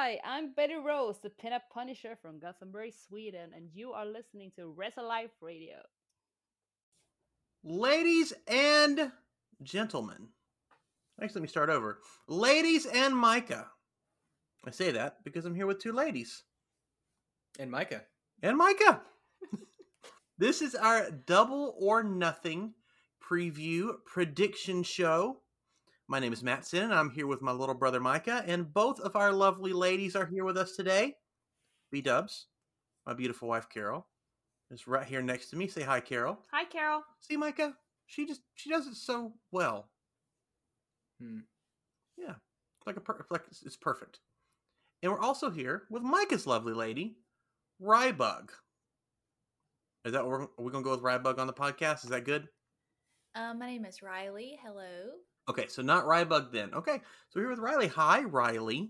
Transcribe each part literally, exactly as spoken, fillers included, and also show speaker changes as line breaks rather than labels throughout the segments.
Hi, I'm Betty Rose, the pinup punisher from Gothenburg, Sweden, and you are listening to Wrestle Life Radio.
Ladies and gentlemen, actually, let me start over. Ladies and Micah. I say that because I'm here with two ladies.
And Micah.
And Micah. This is our Double or Nothing preview prediction show. My name is Matt Sin, and I'm here with my little brother Micah, and both of our lovely ladies are here with us today. B-dubs, my beautiful wife Carol, is right here next to me. Say hi, Carol.
Hi, Carol.
See, Micah, she just she does it so well.
Hmm.
Yeah, like a per- like it's, it's perfect. And we're also here with Micah's lovely lady, Rybug. Is that what we're, are we gonna go with Rybug on the podcast? Is that good?
Uh, my name is Riley. Hello.
Okay, so not Rybug then. Okay, so we're here with Riley. Hi, Riley.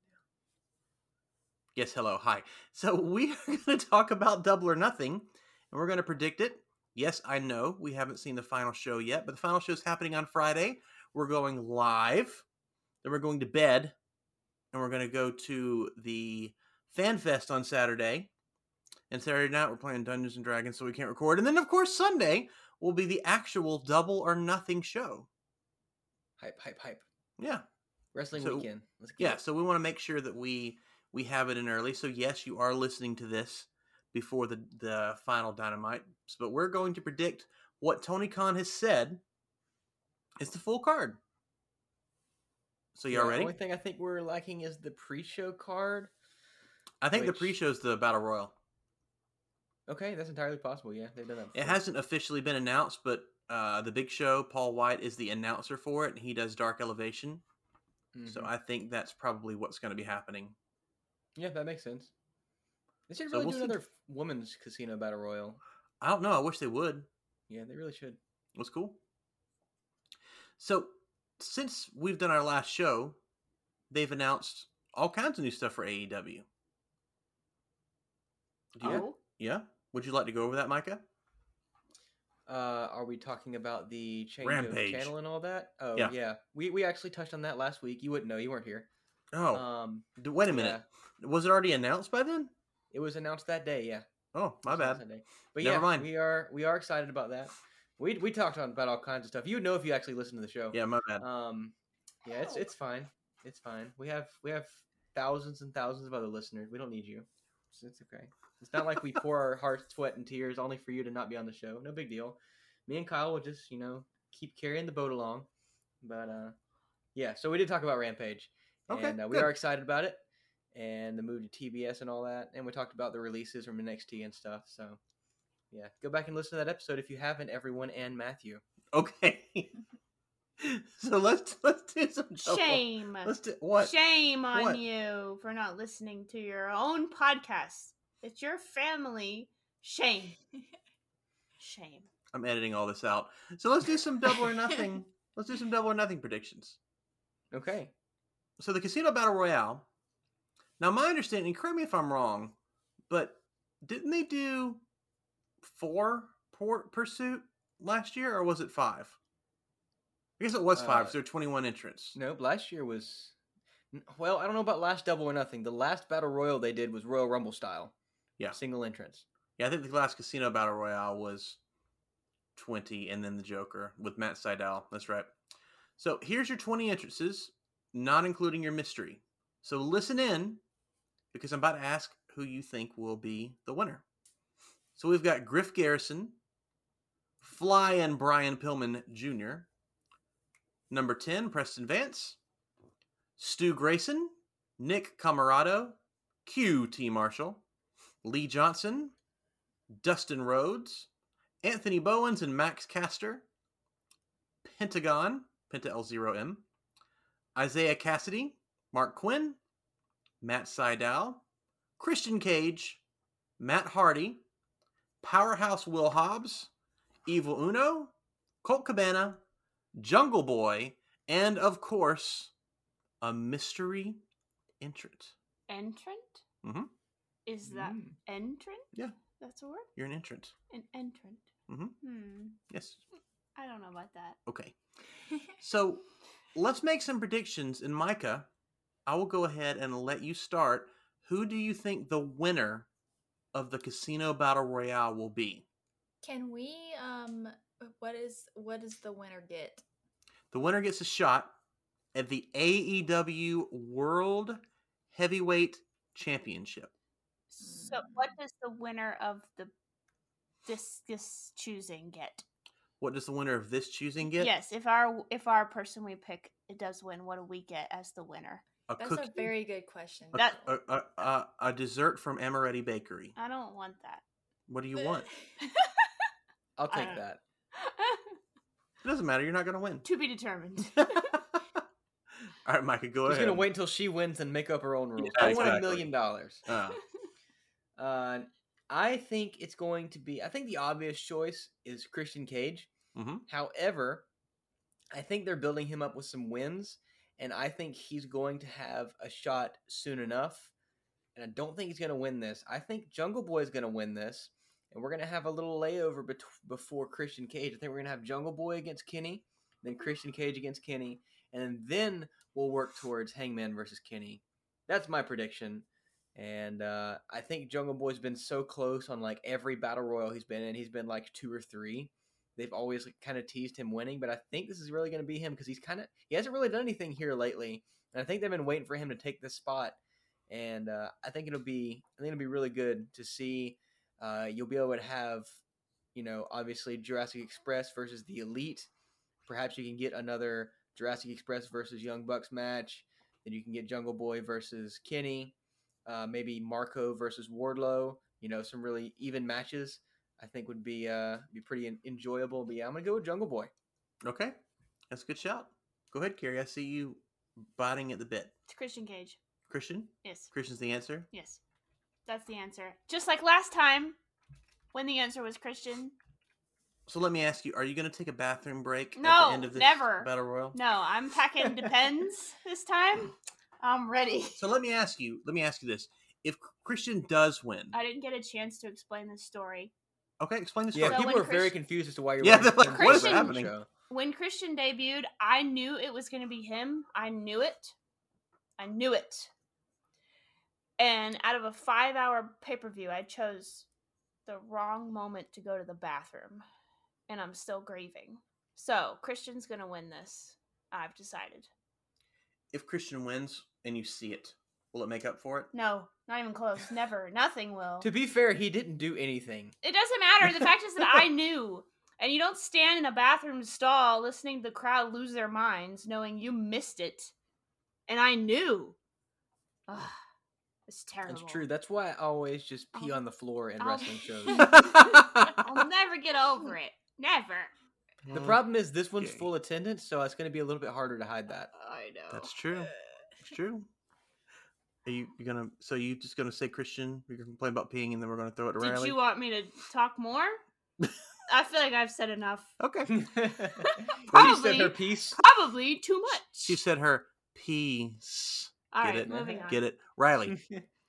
Yes, hello, hi. So we are going to talk about Double or Nothing, and we're going to predict it. Yes, I know we haven't seen the final show yet, but the final show is happening on Friday. We're going live, then we're going to bed, and we're going to go to the Fan Fest on Saturday. And Saturday night, we're playing Dungeons and Dragons, so we can't record. And then, of course, Sunday will be the actual Double or Nothing show.
Hype, hype, hype.
Yeah.
Wrestling
so,
weekend. Let's get
yeah,
it.
so we want to make sure that we we have it in early. So, yes, you are listening to this before the, the final Dynamite. But we're going to predict what Tony Khan has said is the full card. So, y'all
yeah,
ready?
The only thing I think we're lacking is the pre-show card.
I think
which...
the pre-show is the Battle Royal.
Okay, that's entirely possible. Yeah, they've done that before.
It hasn't officially been announced, but uh, the Big Show, Paul White, is the announcer for it, and he does Dark Elevation. Mm-hmm. So I think that's probably what's going to be happening.
Yeah, that makes sense. They should
so
really
we'll
do
see.
another women's casino battle royal.
I don't know. I wish they would.
Yeah, they really should.
It was cool. So since we've done our last show, they've announced all kinds of new stuff for A E W.
Do you?
Oh. Yeah. Would you like to go over that, Micah?
Uh, are we talking about the change
Rampage.
of channel and all that? Oh,
yeah.
yeah. We we actually touched on that last week. You wouldn't know. You weren't here.
Oh.
Um,
Wait a minute. Yeah. Was it already announced by then?
It was announced that day, yeah.
Oh, my bad.
But
Never
yeah,
mind.
we are we are excited about that. We we talked on, about all kinds of stuff. You would know if you actually listened to the show.
Yeah, my bad.
Um, yeah, it's it's fine. It's fine. We have we have thousands and thousands of other listeners. We don't need you. It's, it's okay. It's not like we pour our heart, sweat, and tears only for you to not be on the show. No big deal. Me and Kyle will just, you know, keep carrying the boat along. But, uh, yeah, so we did talk about Rampage.
Okay,
and uh, we
good.
are excited about it. And the move to T B S and all that. And we talked about the releases from N X T and stuff. So, yeah, go back and listen to that episode if you haven't, everyone, and Matthew.
Okay. So let's let's do some double.
Shame.
Let's do what?
Shame on
what?
you for not listening to your own podcast. It's your family. Shame. Shame.
I'm editing all this out. So let's do some Double or Nothing. Let's do some Double or Nothing predictions.
Okay.
So the Casino Battle Royale. Now, my understanding, correct me if I'm wrong, but didn't they do four per pursuit last year, or was it five? I guess it was five. Uh, so there are twenty-one entrants.
Nope. Last year was. Well, I don't know about last Double or Nothing. The last Battle Royal they did was Royal Rumble style.
Yeah.
Single entrance.
Yeah, I think the last Casino Battle Royale was twenty, and then the Joker with Matt Sydal. That's right. So here's your twenty entrances, not including your mystery. So listen in, because I'm about to ask who you think will be the winner. So we've got Griff Garrison, Fly and Brian Pillman Junior, number ten, Preston Vance, Stu Grayson, Nick Camarado, Q T Marshall, Lee Johnson, Dustin Rhodes, Anthony Bowens and Max Caster, Pentagon, Penta L zero M, Isaiah Cassidy, Mark Quinn, Matt Sydal, Christian Cage, Matt Hardy, Powerhouse Will Hobbs, Evil Uno, Colt Cabana, Jungle Boy, and, of course, a mystery entrant.
Entrant?
Mm-hmm.
Is that mm. entrant?
Yeah.
That's a word?
You're an entrant.
An entrant.
Mm-hmm.
Hmm.
Yes.
I don't know about that.
Okay. So, let's make some predictions. And Micah, I will go ahead and let you start. Who do you think the winner of the Casino Battle Royale will be?
Can we um what is what does the winner get?
The winner gets a shot at the A E W World Heavyweight Championship.
So, what does the winner of the this this choosing get?
What does the winner of this choosing get?
Yes, if our if our person we pick it does win, what do we get as the winner?
A
That's
cookie,
a very good question.
a,
That-
a, a, a, a dessert from Amaretti Bakery.
I don't want that.
What do you want?
I'll
I
take
don't-
that.
It doesn't matter. You're not going to win.
To be determined.
All right, Micah, go
She's
ahead.
gonna wait until she wins and make up her own rules.
Yeah,
I want a
exactly.
million dollars.
Uh,
Uh, I think it's going to be. I think the obvious choice is Christian Cage.
mhm.
However, I think they're building him up with some wins, and I think he's going to have a shot soon enough. And I don't think he's going to win this. I think Jungle Boy is going to win this, and we're going to have a little layover bet- before Christian Cage. I think we're going to have Jungle Boy against Kenny, then Christian Cage against Kenny, and then we'll work towards Hangman versus Kenny. That's my prediction. And uh, I think Jungle Boy's been so close on like every battle royal he's been in. He's been like two or three. They've always like, kind of teased him winning, but I think this is really going to be him because he's kind of he hasn't really done anything here lately, and I think they've been waiting for him to take this spot. And uh, I think it'll be I think it'll be really good to see. Uh, you'll be able to have, you know, obviously Jurassic Express versus the Elite. Perhaps you can get another Jurassic Express versus Young Bucks match. Then you can get Jungle Boy versus Kenny. Uh, maybe Marco versus Wardlow. You know, some really even matches. I think would be uh be pretty en- enjoyable. But yeah, I'm gonna go with Jungle Boy.
Okay, that's a good shout. Go ahead, Carrie. I see you biting at the bit.
It's Christian Cage.
Christian?
Yes.
Christian's the answer?
Yes. That's the answer. Just like last time when the answer was Christian.
So let me ask you, are you going to take a bathroom break at
No,
the end of this
never.
Battle Royal?
No, I'm packing Depends this time. I'm ready.
So let me ask you, let me ask you this. If Christian does win,
I didn't get a chance to explain this story.
okay, explain the
Yeah,
story.
So
people
when
are very
Christ-
confused as to why you're.
Yeah,
wearing
they're like,
Christian
what is
Cage on the
happening?
show.
When Christian debuted, I knew it was going to be him. I knew it. I knew it. And out of a five-hour pay-per-view, I chose the wrong moment to go to the bathroom. And I'm still grieving. So, Christian's going to win this. I've decided.
If Christian wins and you see it, will it make up for it?
No, not even close. Never. Nothing will.
To be fair, he didn't do anything.
It doesn't matter. The fact is that I knew. And you don't stand in a bathroom stall listening to the crowd lose their minds, knowing you missed it. And I knew. Ugh, it's terrible.
That's true. That's why I always just pee
I'll-
on the floor in
I'll-
wrestling shows.
I'll never get over it. Never.
The problem is this one's
Okay.
full attendance, so it's going to be a little bit harder to hide that.
I know.
That's true. It's true. Are you you gonna? So you just gonna say Christian? You're gonna complain about peeing, and then we're gonna throw it to
Did
Riley?
you want me to talk more? I feel like I've said enough.
Okay.
She said
Probably.
her piece.
Probably too much.
She said her piece.
All
Get
right,
it?
moving on.
Get it? Riley.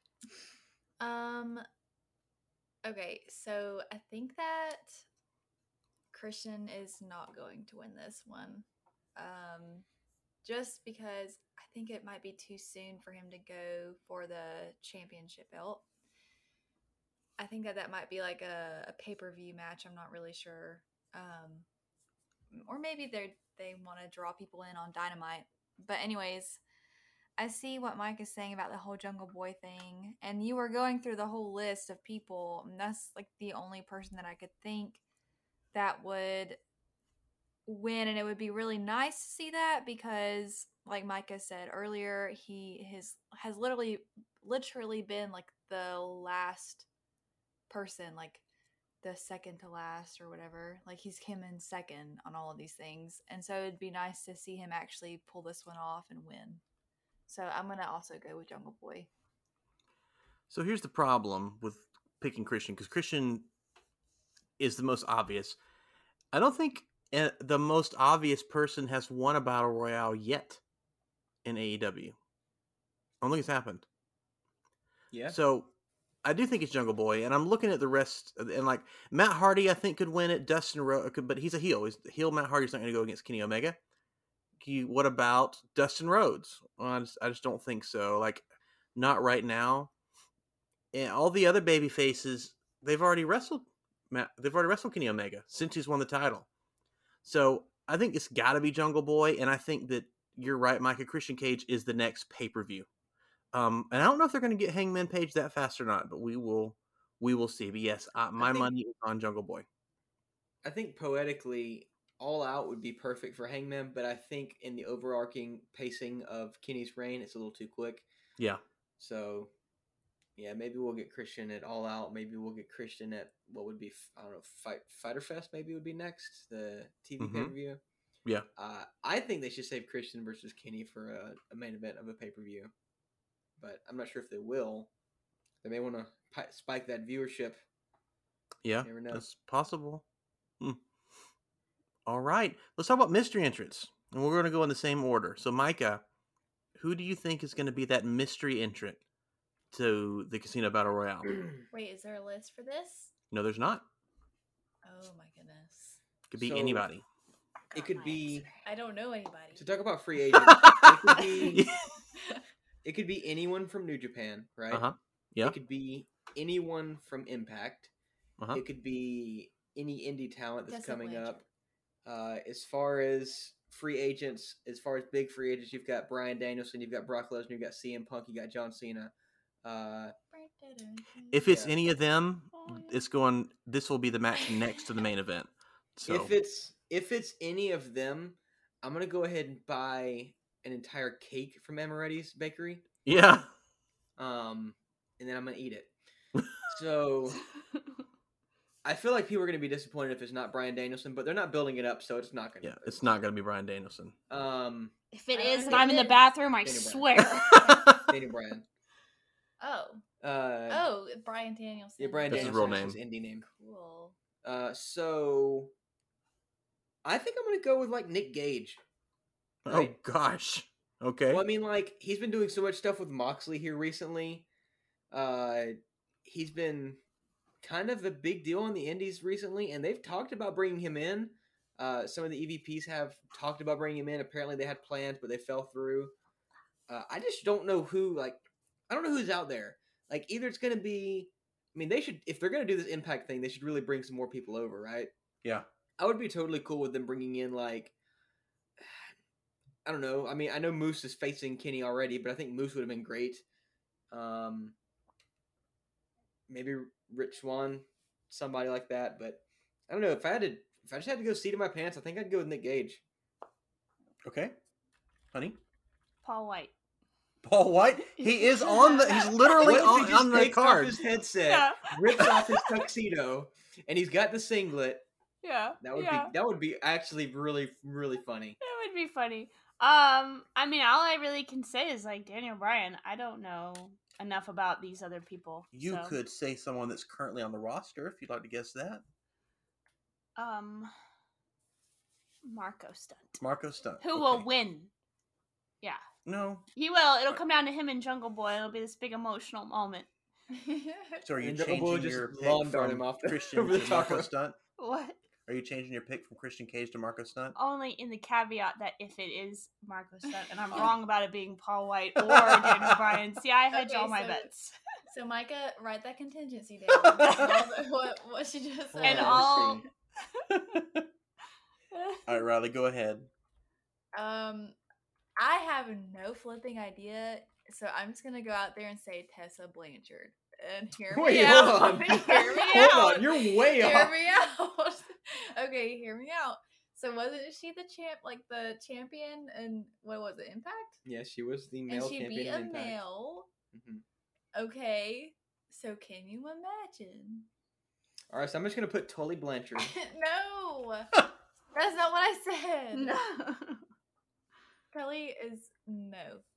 Um okay, so I think that Christian is not going to win this one. Um just because I think it might be too soon for him to go for the championship belt. I think that that might be like a, a pay-per-view match. I'm not really sure. Um or maybe they they want to draw people in on Dynamite. But anyways, I see what Mike is saying about the whole Jungle Boy thing, and you were going through the whole list of people, and that's like the only person that I could think that would win, and it would be really nice to see that because, like Micah said earlier, he his has literally literally been like the last person, like the second to last or whatever. Like he's came in second on all of these things, and so it'd be nice to see him actually pull this one off and win. So I'm going to also go with Jungle Boy.
So here's the problem with picking Christian, because Christian is the most obvious. I don't think uh, the most obvious person has won a battle royale yet in A E W. I don't think it's happened.
Yeah.
So I do think it's Jungle Boy, and I'm looking at the rest, and like Matt Hardy, I think could win it. Dustin Rhodes, but he's a heel. He's heel. Matt Hardy's not going to go against Kenny Omega. you, what about Dustin Rhodes? Well, I just, I just don't think so. Like, not right now. And all the other baby faces, they've already wrestled. They've already wrestled Kenny Omega since he's won the title. So I think it's got to be Jungle Boy, and I think that you're right, Micah. Christian Cage is the next pay per view. Um, and I don't know if they're going to get Hangman Page that fast or not, but we will, we will see. But yes, I, my I think, money is on Jungle Boy.
I think poetically, All Out would be perfect for Hangman, but I think in the overarching pacing of Kenny's reign, it's a little too quick.
Yeah.
So, yeah, maybe we'll get Christian at All Out. Maybe we'll get Christian at what would be, I don't know, Fight Fighter Fest. Maybe would be next, the T V mm-hmm. pay per view.
Yeah.
Uh, I think they should save Christian versus Kenny for a, a main event of a pay per view, but I'm not sure if they will. They may want to pi- spike that viewership.
Yeah, that's possible. Hmm. All right, let's talk about mystery entrants, and we're going to go in the same order. So, Micah, who do you think is going to be that mystery entrant to the Casino Battle Royale?
Wait, is there a list for this?
No, there's not.
Oh my goodness.
Could be
so,
anybody.
It could be.
I don't know anybody.
To talk about free agents, it could be. It could be anyone from New Japan, right?
Uh huh. Yeah.
It could be anyone from Impact.
Uh-huh.
It could be any indie talent that's
Tessa
coming
Blanchard.
up. Uh, as far as free agents, as far as big free agents, you've got Bryan Danielson, you've got Brock Lesnar, you've got C M Punk, you got John Cena. Uh,
if it's
yeah.
any of them, it's going. This will be the match next to the main event. So
if it's if it's any of them, I'm gonna go ahead and buy an entire cake from Amaretti's Bakery.
Yeah.
Um, and then I'm gonna eat it. So I feel like people are gonna be disappointed if it's not Bryan Danielson, but they're not building it up, so it's not gonna.
Yeah, it's not gonna be Bryan Danielson.
Um,
if it is, and
if
I'm in the bathroom, I
Daniel
swear.
Daniel Bryan.
Oh.
Uh,
oh, Bryan Danielson.
Yeah, Bryan
That's his
Danielson.
real
His indie name.
Cool.
Uh, so I think I'm gonna go with like Nick Gage.
Right? Oh gosh. Okay.
Well, I mean, like he's been doing so much stuff with Moxley here recently. Uh, he's been kind of a big deal in the Indies recently, and they've talked about bringing him in. Uh, some of the E V Ps have talked about bringing him in. Apparently, they had plans, but they fell through. Uh, I just don't know who. Like, I don't know who's out there. Like, either it's going to be. I mean, they should. If they're going to do this Impact thing, they should really bring some more people over, right?
Yeah.
I would be totally cool with them bringing in like. I don't know. I mean, I know Moose is facing Kenny already, but I think Moose would have been great. Um, maybe Rich Swann, somebody like that. But I don't know. If I had to, if I just had to go seat in my pants, I think I'd go with Nick Gage.
Okay, honey.
Paul White.
Paul White. He is on the. He's literally
What if
on,
he just
on the
takes
card.
off his headset,
Yeah.
rips off his tuxedo, and he's got the singlet.
Yeah.
That would
yeah.
be that would be actually really really funny.
That would be funny. Um, I mean, all I really can say is like Daniel Bryan. I don't know enough about these other people.
You
so.
could say someone that's currently on the roster if you'd like to guess that.
Um, Marco Stunt.
Marco Stunt.
Who
okay.
will win? Yeah.
No.
He will. It'll come down to him and Jungle Boy. It'll be this big emotional moment.
So are you
And Jungle Boy
changing
just
your
lawn
pick
dart
from
him off the-
Christian
over the
to
top
Marco
rope.
Stunt?
What?
Are you changing your pick from Christian Cage to Marco Stunt?
Only in the caveat that if it is Marco Stunt, and I'm wrong about it being Paul White or Daniel Bryan. See, I hedge
Okay,
all my
so-
bets.
So Micah, write that contingency down. what, what she just said.
And
Oh,
all.
All right, Riley, go ahead.
Um, I have no flipping idea, so I'm just gonna go out there and say Tessa Blanchard. And hear me
Wait,
out.
hold on.
Hear me
Hold
out.
on, you're way
hear
off.
me out. Okay, hear me out. So wasn't she the champ, like the champion, and what was it, Impact?
Yeah, she was the
And
male
she
champion
beat
in
a
Impact.
male.
Mhm.
Okay, so can you imagine?
All right, so I'm just gonna put Tully Blanchard.
No, that's not what I said.
No.
Kelly is no.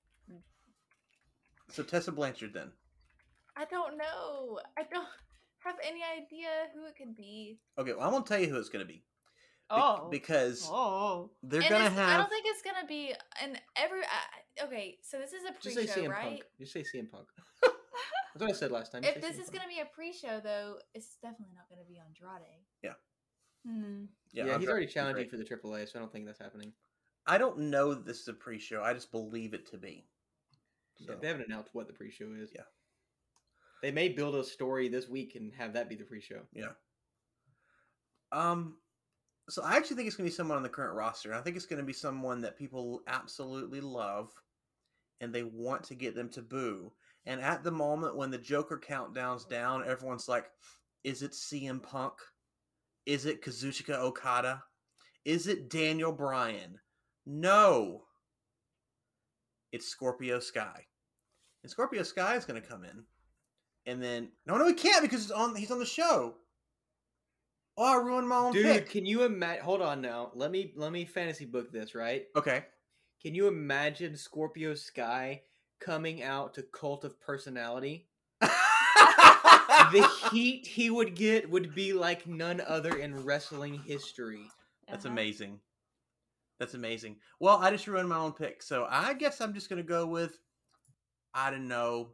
So Tessa Blanchard then.
I don't know. I don't have any idea who it could be.
Okay, well, I'm gonna tell you who it's gonna be. Be-
Oh.
because
Oh.
they're
And
gonna
it's-
have.
I don't think it's gonna be an every. Uh, okay, so this is a
Just say
pre-show,
C M
right?
Punk. Just say C M Punk. That's what I said last time. Just
If
say
this
C M
is
Punk.
gonna be a pre-show, though, it's definitely not gonna be Andrade.
Hmm.
Yeah,
Andrade
he's already
would be
challenging
great.
for the triple A, so I don't think that's happening.
I don't know that this is a pre-show. I just believe it to be.
Yeah,
So,
they haven't announced what the pre-show is.
Yeah.
They may build a story this week and have that be the pre-show.
yeah. Um. So I actually think it's going to be someone on the current roster. I think it's going to be someone that people absolutely love, and they want to get them to boo. And at the moment when the Joker countdown's down, everyone's like, "Is it C M Punk? Is it Kazuchika Okada? Is it Daniel Bryan?" No. It's Scorpio Sky. And Scorpio Sky is going to come in. And then, no, no, he can't because he's on, he's on the show. Oh, I ruined my own
Dude,
pick.
can you imagine? Hold on now. Let me let me fantasy book this, right?
Okay.
Can you imagine Scorpio Sky coming out to Cult of Personality? The heat he would get would be like none other in wrestling history.
That's
Uh-huh.
amazing. That's amazing. Well, I just ruined my own pick. So I guess I'm just going to go with, I don't know.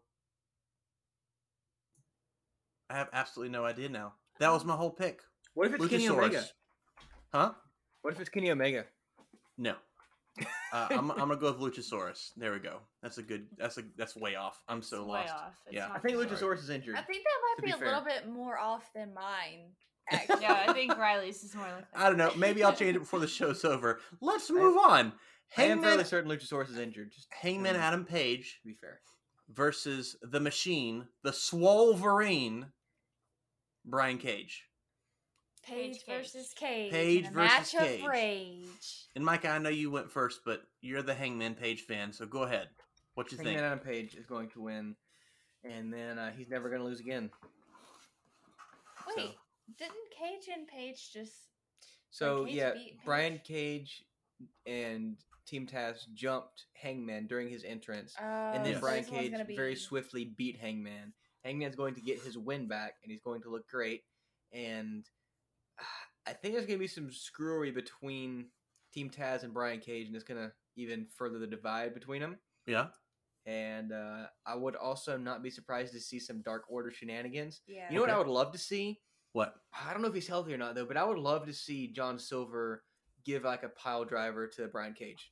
I have absolutely no idea now. That was my whole pick.
What if it's Kenny Omega?
Luchasaurus. Huh?
What if it's Kenny Omega?
No. Uh, I'm, I'm gonna go with Luchasaurus. There we go. That's a good. That's a. That's way off. I'm so
It's
lost.
way off. It's
Yeah.
not
I think
fair.
Luchasaurus is injured.
I think that
To
might
be
be, a
fair.
little bit more off than mine. Actually.
Yeah, I think Riley's is more like that.
I don't know. Maybe I'll change it before the show's over. Let's move on.
I am fairly
Hangman,
certain Luchasaurus is injured. Just
Hangman
to
Adam Page
be fair.
versus the Machine, the Swolverine, Brian Cage.
Page
Page, Cage.
versus Cage.
Page
in a
versus
match
Cage.
of rage.
And Micah, I know you went first, but you're the Hangman Page fan, so go ahead. What you
Hangman
think?
Adam Page is going to win, and then uh, he's never going to lose again.
Wait,
So-
didn't Cage and Page just?
So
Cage
yeah,
beat Page?
Brian Cage and Team Taz jumped Hangman during his entrance,
Uh,
and then
Yes.
Brian
this one's
Cage
gonna be...
very swiftly beat Hangman. Hangman's going to get his win back, and he's going to look great. And uh, I think there's going to be some screwery between Team Taz and Brian Cage, and it's going to even further the divide between them.
Yeah.
And uh, I would also not be surprised to see some Dark Order shenanigans.
Yeah.
You know what
Okay.
I would love to see?
What?
I don't know if he's healthy or not, though, but I would love to see John Silver give like a pile driver to Brian Cage.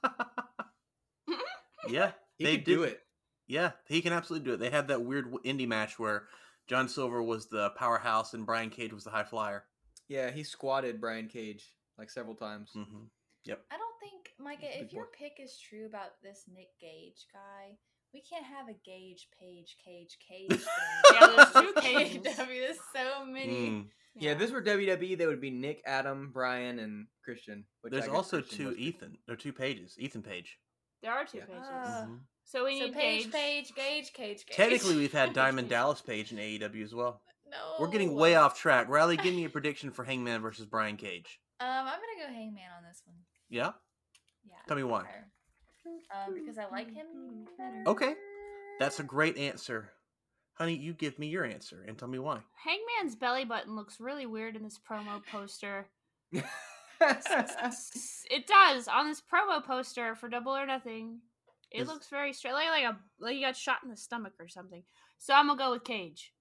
Yeah.
He
they
could
did
do it.
Yeah, he can absolutely do it. They had that weird w- indie match where John Silver was the powerhouse and Brian Cage was the high flyer.
Yeah, he squatted Brian Cage like several times.
Mm-hmm.
I don't think, Micah,
Big
if your
boy.
pick is true about this Nick Gage guy, we can't have a Gage, Page, Cage, Cage thing.
Yeah, there's two
A
Cages.
E W, there's so many.
Mm.
Yeah, if this were W W E, they would be Nick, Adam, Brian, and Christian. Which I
There's
guess
also
Christian
two
was-
Ethan, or two pages. Ethan Page.
There are two
Yeah.
pages.
Uh,
Mhm.
so we
So
need
Page,
Page.
Page, Gage, Cage, Gage.
Technically, we've had Diamond Dallas Page in A E W as well.
No.
We're getting way off track. Riley, give me a prediction for Hangman versus Brian Cage.
Um, I'm gonna go Hangman on this one.
Yeah?
Yeah.
Tell me why.
fair. Um, because I like him better.
Okay. That's a great answer. Honey, you give me your answer and tell me why.
Hangman's belly button looks really weird in this promo poster. S- It does on this promo poster for Double or Nothing. It
Is-
looks very straight, like, like a like you got shot in the stomach or something. So I'm gonna go with Cage.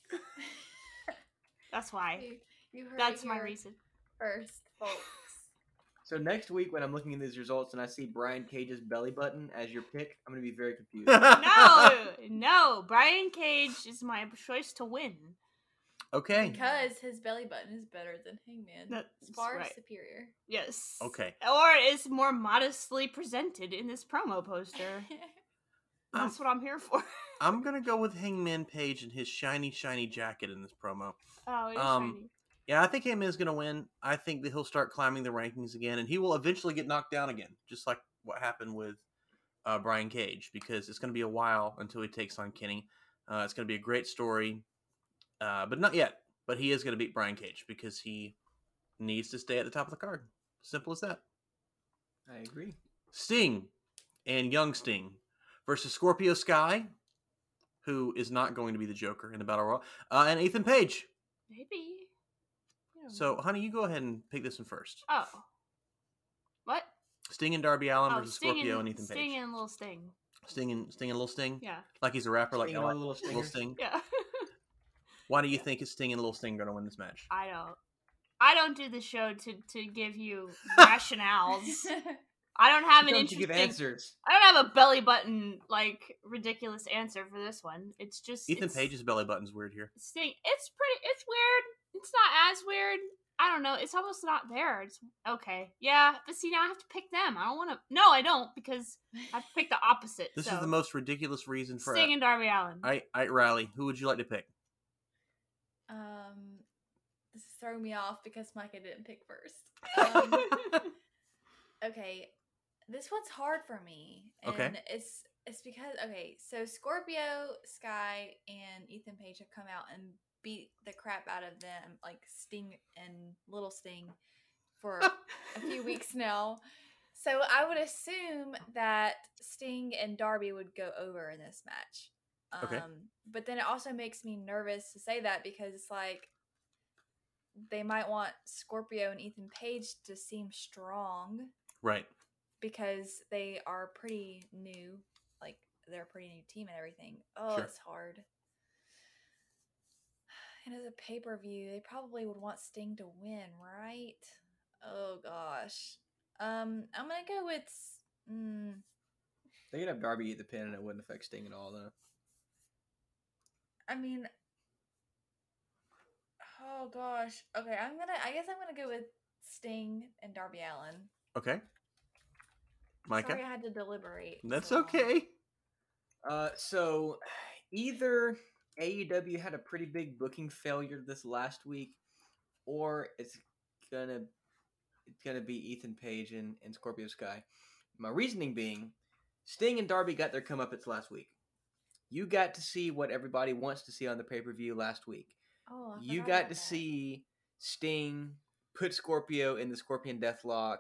That's why.
You, you heard
That's
it
my
here
reason.
first, folks.
So next week, when I'm looking at these results and I see Brian Cage's belly button as your pick, I'm going to be very confused.
No, no. Brian Cage is my choice to win.
Okay.
Because his belly button is better than Hangman.
That's
It's far
right.
superior.
Yes.
Okay.
Or is more modestly presented in this promo poster.
Um,
That's what I'm here for.
I'm going to go with Hangman Page and his shiny, shiny jacket in this promo.
Oh, it is
Um,
shiny.
Yeah, I think Hangman's going to win. I think that he'll start climbing the rankings again, and he will eventually get knocked down again, just like what happened with uh, Brian Cage, because it's going to be a while until he takes on Kenny. Uh, it's going to be a great story, uh, but not yet. But he is going to beat Brian Cage because he needs to stay at the top of the card. Simple as that.
I agree.
Sting and Young Sting versus Scorpio Sky, who is not going to be the Joker in the Battle Royal, uh, and Ethan Page.
Maybe. Yeah.
So, honey, you go ahead and pick this one first.
Oh. What?
Sting and Darby Allin
Oh,
versus
Sting
Scorpio
and,
and Ethan
Sting
Page.
and Little Sting.
Sting and Sting and Little Sting.
Yeah.
Like he's a rapper, like
Sting
I
and
like
Little
Little
Stingers.
Sting.
Yeah.
Why do you think is Sting and Little Sting going to win this match?
I don't. I don't do the show to, to give you rationales. I don't have
You
an
don't have to
interesting.
give answers.
I don't have a belly button like ridiculous answer for this one. It's just
Ethan
it's,
Page's belly button's weird here.
Sting. It's pretty. It's weird. It's not as weird. I don't know. It's almost not there. It's okay. Yeah, but see, now I have to pick them. I don't want to. No, I don't because I have to pick the opposite.
This
so.
is the most ridiculous reason for
Sting and Darby Allin.
I, I Riley. Who would you like to pick?
Um, this is throwing me off because Micah didn't pick first. Um, okay, this one's hard for me, and
Okay.
it's it's because okay, so Scorpio, Sky, and Ethan Page have come out and beat the crap out of them, like Sting and Little Sting, for a few weeks now. So I would assume that Sting and Darby would go over in this match. Um,
Okay.
But then it also makes me nervous to say that because it's like they might want Scorpio and Ethan Page to seem strong
Right.
because they are pretty new. Like, they're a pretty new team and everything. Oh,
Sure.
it's hard. And as a pay-per-view, they probably would want Sting to win, right? Oh, gosh. Um, I'm going to go with... Mm,
They could have Darby eat the pin and it wouldn't affect Sting at all, though.
I mean... Oh, gosh. Okay, I'm going to... I guess I'm going to go with Sting and Darby Allin.
Okay. Micah?
Sorry I had to deliberate.
That's
so long.
okay.
Uh, so either A E W had a pretty big booking failure this last week, or it's gonna it's gonna be Ethan Page and, and Scorpio Sky. My reasoning being, Sting and Darby got their comeuppance last week. You got to see what everybody wants to see on the pay per view last week.
Oh, I
You
forgot
got
about
to
that.
see Sting put Scorpio in the Scorpion Deathlock,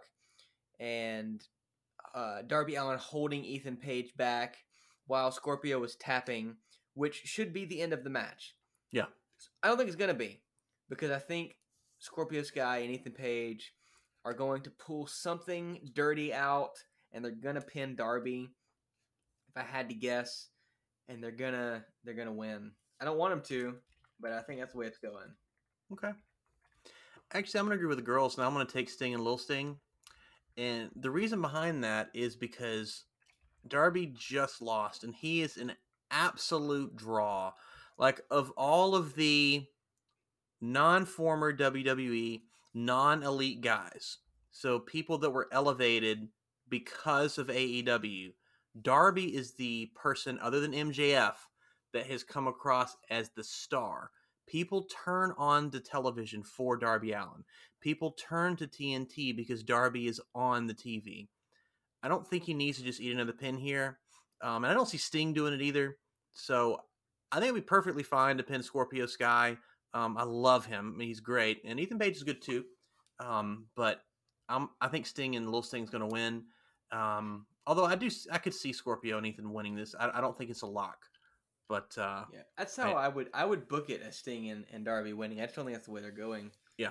and uh, Darby Allin holding Ethan Page back while Scorpio was tapping, which should be the end of the match.
Yeah.
I don't think it's going to be, because I think Scorpio Sky and Ethan Page are going to pull something dirty out, and they're going to pin Darby, if I had to guess, and they're going to they're gonna win. I don't want them to, but I think that's the way it's going.
Okay. Actually, I'm going to agree with the girls, and I'm going to take Sting and Lil Sting. And the reason behind that is because Darby just lost, and he is an absolute draw. Like, of all of the non-former W W E, non-elite guys, so people that were elevated because of A E W, Darby is the person, other than M J F, that has come across as the star. People turn on to television for Darby Allin. People turn to T N T because Darby is on the T V. I don't think he needs to just eat another pin here. Um, and I don't see Sting doing it either. So I think it'd be perfectly fine to pin Scorpio Sky. Um, I love him. I mean, he's great. And Ethan Page is good too. Um, but I'm, I think Sting and Lil Sting's going to win. Um, although I do, I could see Scorpio and Ethan winning this. I, I don't think it's a lock. But uh,
Yeah, that's how
I-
I, would I would book it as Sting and, and Darby winning. I just don't think that's the way they're going.
yeah.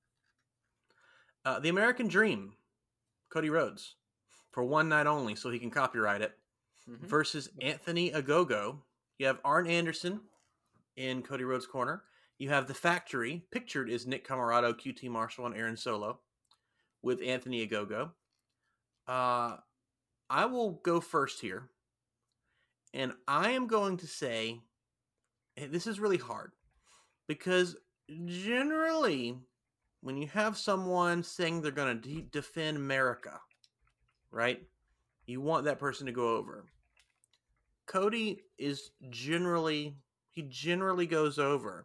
Uh, the American Dream, Cody Rhodes, for one night only, so he can copyright it,
Mhm.
versus Anthony Ogogo. You have Arn Anderson in Cody Rhodes' corner. You have The Factory, pictured as Nick Camarado, Q T Marshall, and Aaron Solo, with Anthony Ogogo. Uh, I will go first here. And I am going to say, and this is really hard, because generally, when you have someone saying they're going to de- defend America, right, you want that person to go over. Cody is generally, he generally goes over.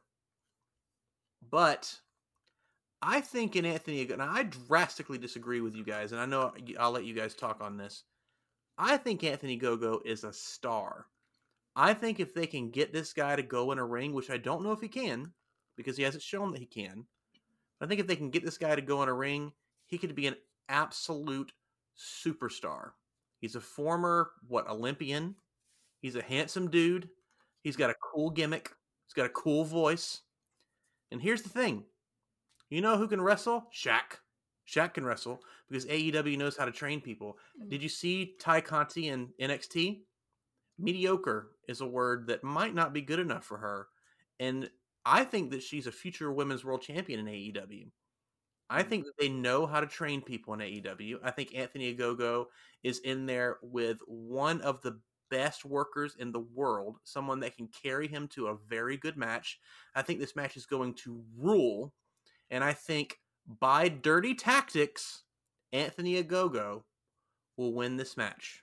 But I think in Anthony, and I drastically disagree with you guys, and I know I'll let you guys talk on this. I think Anthony Gogo is a star. I think if they can get this guy to go in a ring, which I don't know if he can, because he hasn't shown that he can. I think if they can get this guy to go in a ring, he could be an absolute superstar. He's a former, what, Olympian. He's a handsome dude. He's got a cool gimmick. He's got a cool voice. And here's the thing. You know who can wrestle? Shaq. Shaq can wrestle because A E W knows how to train people. Did you see Ty Conti in N X T? Mediocre is a word that might not be good enough for her. And I think that she's a future women's world champion in A E W. I think that they know how to train people in A E W. I think Anthony Ogogo is in there with one of the best workers in the world, someone that can carry him to a very good match. I think this match is going to rule, and I think by dirty tactics, Anthony Ogogo will win this match.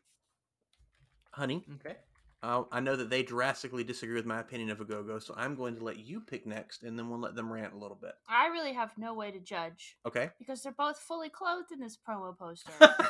Honey,
Okay.
uh, I know that they drastically disagree with my opinion of Ogogo, so I'm going to let you pick next, and then we'll let them rant a little bit.
I really have no way to judge
Okay?
because they're both fully clothed in this promo poster.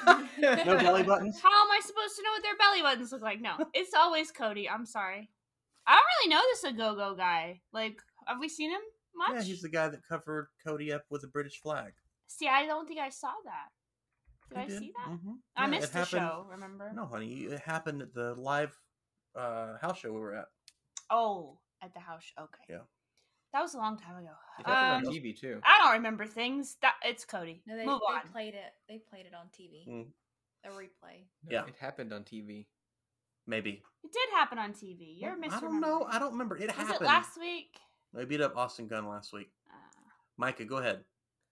No belly buttons?
How am I supposed to know what their belly buttons look like? No, it's always Cody. I'm sorry. I don't really know this Ogogo guy. Like, have we seen him much?
Yeah, he's the guy that covered Cody up with a British flag.
See, I don't think I saw that. Did
He
I
did.
see that?
Mhm.
I
Yeah,
missed
it
the
happened-
show, remember?
No, honey, it happened at the live uh, house show we were at.
Oh, at the house. Okay.
Yeah.
That was a long time ago.
It happened
Um,
on T V too.
I don't remember things. That It's Cody.
No, they,
Move
they
on.
played it. They played it on T V.
Mm.
A replay.
No,
Yeah.
It happened on T V.
Maybe.
It did happen on T V. You're misremembering.
I don't know. I don't remember. It
Was
happened.
it last week?
They beat up Austin Gunn last week.
Uh,
Micah, go ahead.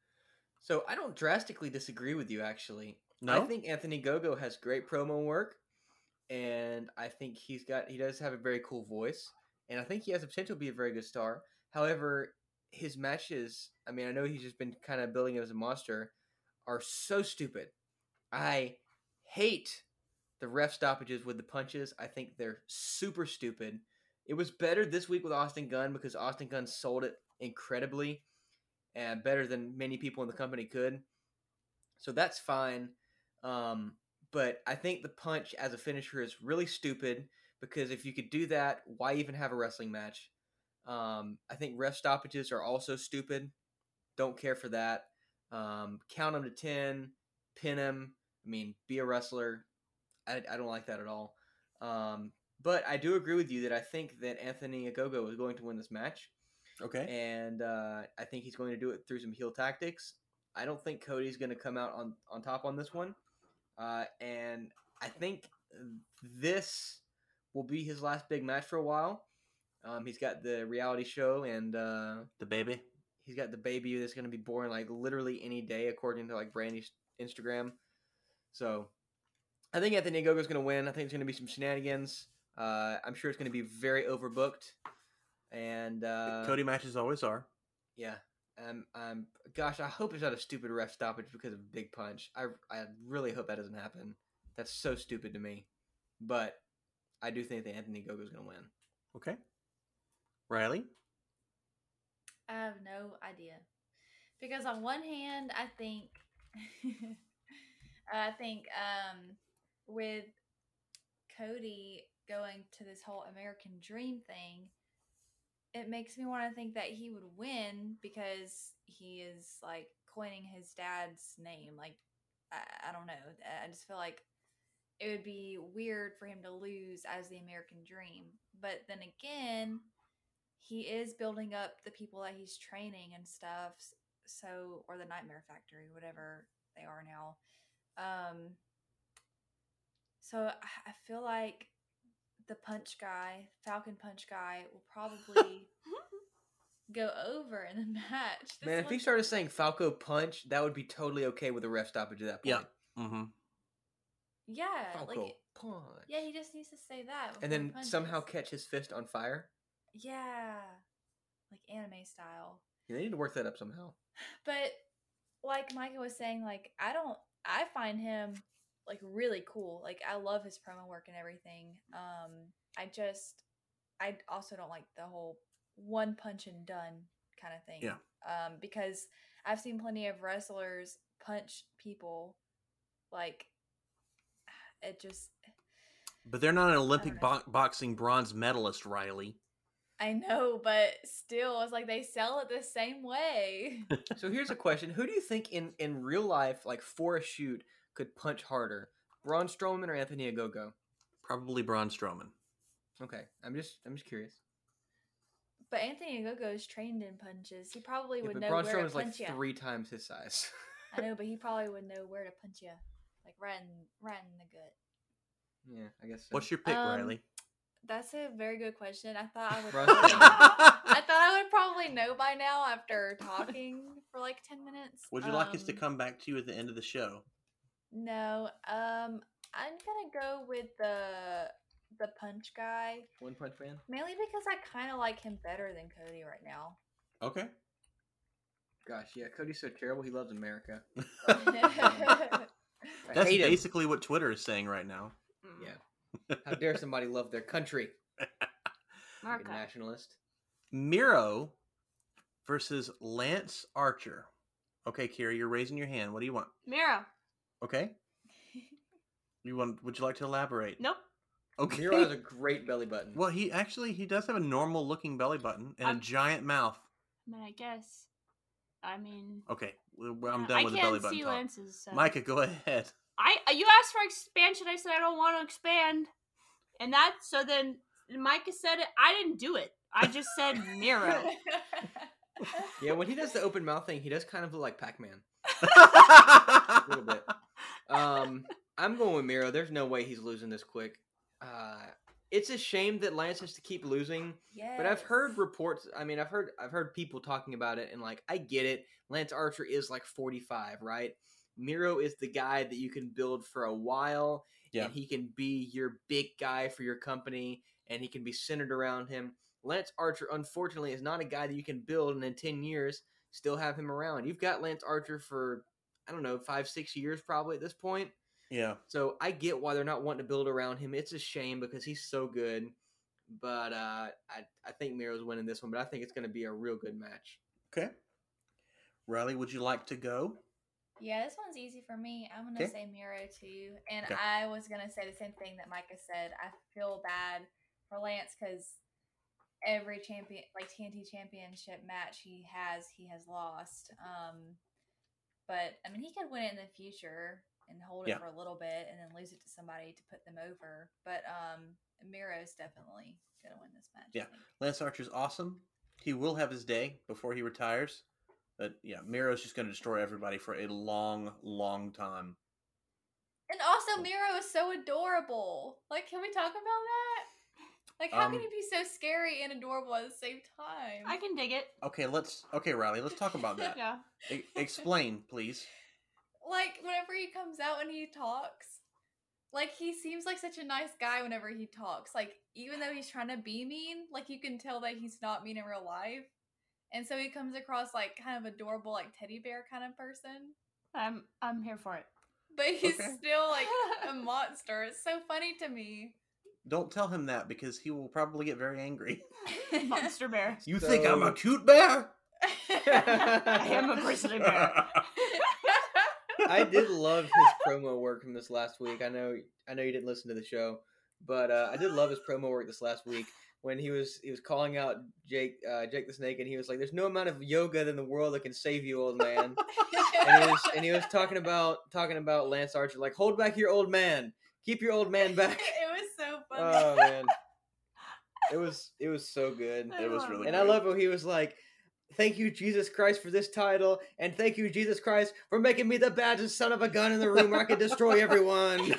So I don't drastically disagree with you, actually.
No?
I think Anthony Gogo has great promo work, and I think he's got he does have a very cool voice, and I think he has the potential to be a very good star. However, his matches, I mean, I know he's just been kind of building him as a monster, are so stupid. I hate the ref stoppages with the punches. I think they're super stupid. It was better this week with Austin Gunn because Austin Gunn sold it incredibly and better than many people in the company could. So that's fine. Um, but I think the punch as a finisher is really stupid because if you could do that, why even have a wrestling match? Um, I think ref stoppages are also stupid. Don't care for that. Um, count them to ten, pin him. I mean, be a wrestler. I, I don't like that at all. Um, but I do agree with you that I think that Anthony Ogogo is going to win this match.
Okay.
And uh, I think he's going to do it through some heel tactics. I don't think Cody's going to come out on, on top on this one. Uh, and I think this will be his last big match for a while. Um, he's got the reality show, and uh,
The baby.
he's got the baby that's going to be born like literally any day, according to like Brandy's Instagram. So I think Anthony Ogogo's going to win. I think it's going to be some shenanigans. Uh, I'm sure it's going to be very overbooked. And uh,
Cody matches always are.
yeah. Um, um, gosh, I hope it's not a stupid ref stoppage because of a big punch. I, I really hope that doesn't happen. That's so stupid to me. But I do think that Anthony Ogogo's going to win.
Okay. Riley?
I have no idea. Because on one hand, I think I think um with Cody going to this whole American Dream thing, it makes me want to think that he would win because he is like coining his dad's name. Like I, I don't know. I just feel like it would be weird for him to lose as the American Dream. But then again, he is building up the people that he's training and stuff. So, or the Nightmare Factory, whatever they are now. Um, so I I feel like the punch guy, Falcon Punch guy, will probably go over in the match. This
Man, if he
one-
started saying Falco Punch, that would be totally okay with a ref stoppage at that point.
Yeah. Mm-hmm.
yeah,
Falco
like
Punch.
yeah, he just needs to say that,
And
before he
then
punches.
somehow catch his fist on fire.
yeah, like anime style.
Yeah, they need to work that up somehow.
But like Micah was saying, like I don't, I find him like really cool. Like I love his promo work and everything. Um, I just, I also don't like the whole one punch and done kind of thing.
Yeah.
Um, because I've seen plenty of wrestlers punch people, like it just.
But they're not an Olympic
know.
bo- boxing bronze medalist, Riley.
I know, but still, it's like they sell it the same way.
So here's a question: who do you think in in real life, like for a shoot, could punch harder, Braun Strowman or Anthony Ogogo?
Probably Braun Strowman.
Okay, I'm just I'm just curious.
But Anthony Ogogo is trained in punches. He probably
Yeah,
would
but
know
Braun
where to
Strowman's like
punch you.
three times his size.
I know, but he probably would know where to punch you, like right in, right in the gut.
Yeah, I guess. So.
What's your pick,
Um,
Riley?
That's a very good question. I thought I would.
Rusty.
Probably, I thought I would probably know by now after talking for like ten minutes.
Would you like us to
Um,
come back to you at the end of the show?
No. Um, I'm gonna go with the the punch guy,
One Punch Man.
mainly because I kind of like him better than Cody right now.
Okay.
Gosh, yeah, Cody's so terrible. He loves America.
That's
I hate him.
basically what Twitter is saying right now.
Mm.
Yeah. How dare somebody love their country?
America.
Fucking nationalist.
Miro versus Lance Archer. Okay, Kira, you're raising your hand. What do you want?
Miro.
Okay. You want? Would you like to elaborate?
Nope.
Okay.
Miro has a great belly button.
Well, he actually he does have a normal looking belly button and
I'm-
a giant mouth.
I mean, I guess. I mean,
Okay, well, I'm
uh,
done
I
with the
can't
belly button
see
talk.
Lance's. So.
Micah, go ahead.
I you asked for expansion. I said I don't want to expand, and that so then Micah said it. I didn't do it. I just said Miro.
Yeah, when he does the open mouth thing, he does kind of look like Pac-Man. A little bit. Um, I'm going with Miro. There's no way he's losing this quick. Uh, it's a shame that Lance has to keep losing.
Yes.
But I've heard reports. I mean, I've heard I've heard people talking about it, and like I get it. Lance Archer is like forty-five, right? Miro is the guy that you can build for a while,
Yeah.
and he can be your big guy for your company, and he can be centered around him. Lance Archer, unfortunately, is not a guy that you can build and in ten years still have him around. You've got Lance Archer for I don't know five, six years probably at this point.
Yeah.
So I get why they're not wanting to build around him. It's a shame because he's so good. But uh, I I think Miro's winning this one, but I think it's going to be a real good match.
Okay. Riley, would you like to go?
Yeah, this one's easy for me. I'm gonna
Okay.
say Miro too, and
Okay.
I was gonna say the same thing that Micah said. I feel bad for Lance because every champion, like T N T championship match he has, he has lost. Um, but I mean, he could win it in the future and hold it
Yeah.
for a little bit, and then lose it to somebody to put them over. But um, Miro's definitely gonna win this match. I
Yeah.
think.
Lance Archer's awesome. He will have his day before he retires. But yeah, Miro's just going to destroy everybody for a long, long time.
And also, Miro is so adorable. Like, can we talk about that? Like, how
Um,
can he be so scary and adorable at the same time?
I can dig it.
Okay, let's. Okay, Riley, let's talk about that.
Yeah.
E- explain, please.
Like, whenever he comes out and he talks, like, he seems like such a nice guy whenever he talks. Like, even though he's trying to be mean, like, you can tell that he's not mean in real life. And so he comes across, like, kind of adorable, like, teddy bear kind of person.
I'm I'm here for it.
But he's
Okay.
still, like, a monster. It's so funny to me.
Don't tell him that because he will probably get very angry.
Monster bear.
You
So-
think I'm a cute bear?
I am a grizzly bear.
I did love his promo work from this last week. I know I know you didn't listen to the show, but uh, I did love his promo work this last week when he was he was calling out Jake uh, Jake the Snake, and he was like, "There's no amount of yoga in the world that can save you, old man." and he was and he was talking about talking about Lance Archer, like, "Hold back your old man, keep your old man back."
It was so funny.
Oh man, it was it was so good.
It was really
And I
great.
love how he was like, "Thank you, Jesus Christ, for this title, and thank you, Jesus Christ, for making me the baddest son of a gun in the room where I can destroy everyone."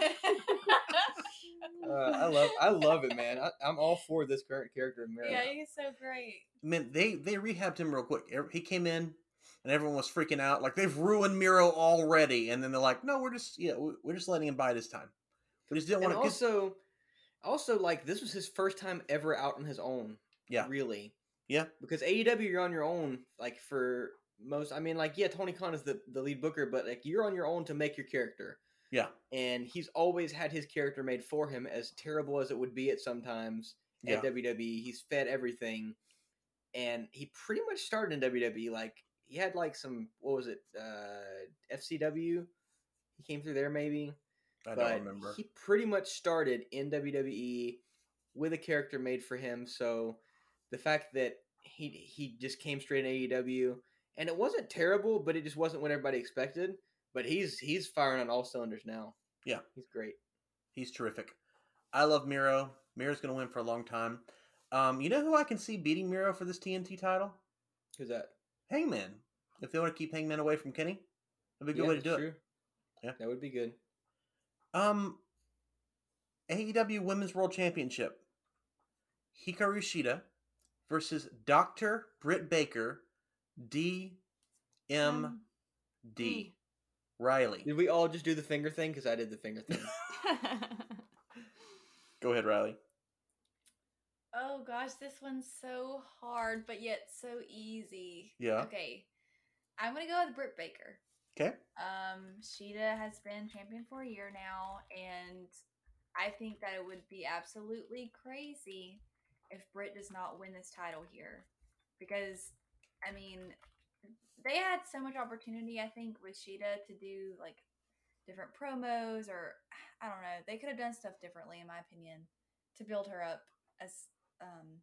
Uh, I love, I love it, man. I, I'm all for this current character in Miro.
Yeah, he's so great.
Man, they they rehabbed him real quick. He came in, and everyone was freaking out, like they've ruined Miro already. And then they're like, "No, we're just yeah, we- we're just letting him bide his time." We just didn't
And
want to.
also, also like this was his first time ever out on his own.
Yeah.
really.
Yeah.
Because A E W, you're on your own, like for most. I mean, like yeah, Tony Khan is the the lead booker, but like you're on your own to make your character.
Yeah,
And he's always had his character made for him, as terrible as it would be at sometimes
Yeah.
at W W E. He's fed everything, and he pretty much started in W W E. Like he had like some what was it, uh, F C W? He came through there maybe,
I
but
don't remember.
he pretty much started in W W E with a character made for him. So the fact that he he just came straight in A E W, and it wasn't terrible, but it just wasn't what everybody expected. But he's he's firing on all cylinders now.
Yeah.
He's great.
He's terrific. I love Miro. Miro's going to win for a long time. Um, you know who I can see beating Miro for this T N T title?
Who's that?
Hangman. If they want to keep Hangman away from Kenny, that'd be a good way to do
that's
it.
true.
Yeah.
That would be good.
Um, A E W Women's World Championship. Hikaru Shida versus Doctor Britt Baker, D M
Um,
D.
D.
Riley.
Did we all just do the finger thing? Because I did the finger thing.
Go ahead, Riley.
Oh gosh, this one's so hard, but yet so easy.
Yeah.
Okay. I'm gonna go with Britt Baker.
Okay.
Um, Shida has been champion for a year now, and I think that it would be absolutely crazy if Britt does not win this title here. Because, I mean, they had so much opportunity, I think, with Shida to do, like, different promos, or, I don't know, they could have done stuff differently, in my opinion, to build her up as um,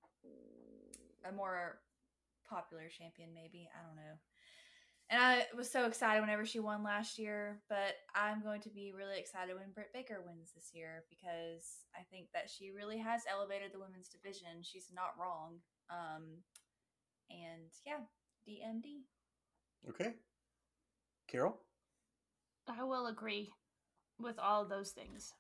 a more popular champion, maybe. I don't know. And I was so excited whenever she won last year, but I'm going to be really excited when Britt Baker wins this year because I think that she really has elevated the women's division. She's not wrong. Um, and yeah, D M D.
Okay. Carol?
I will agree with all of those things.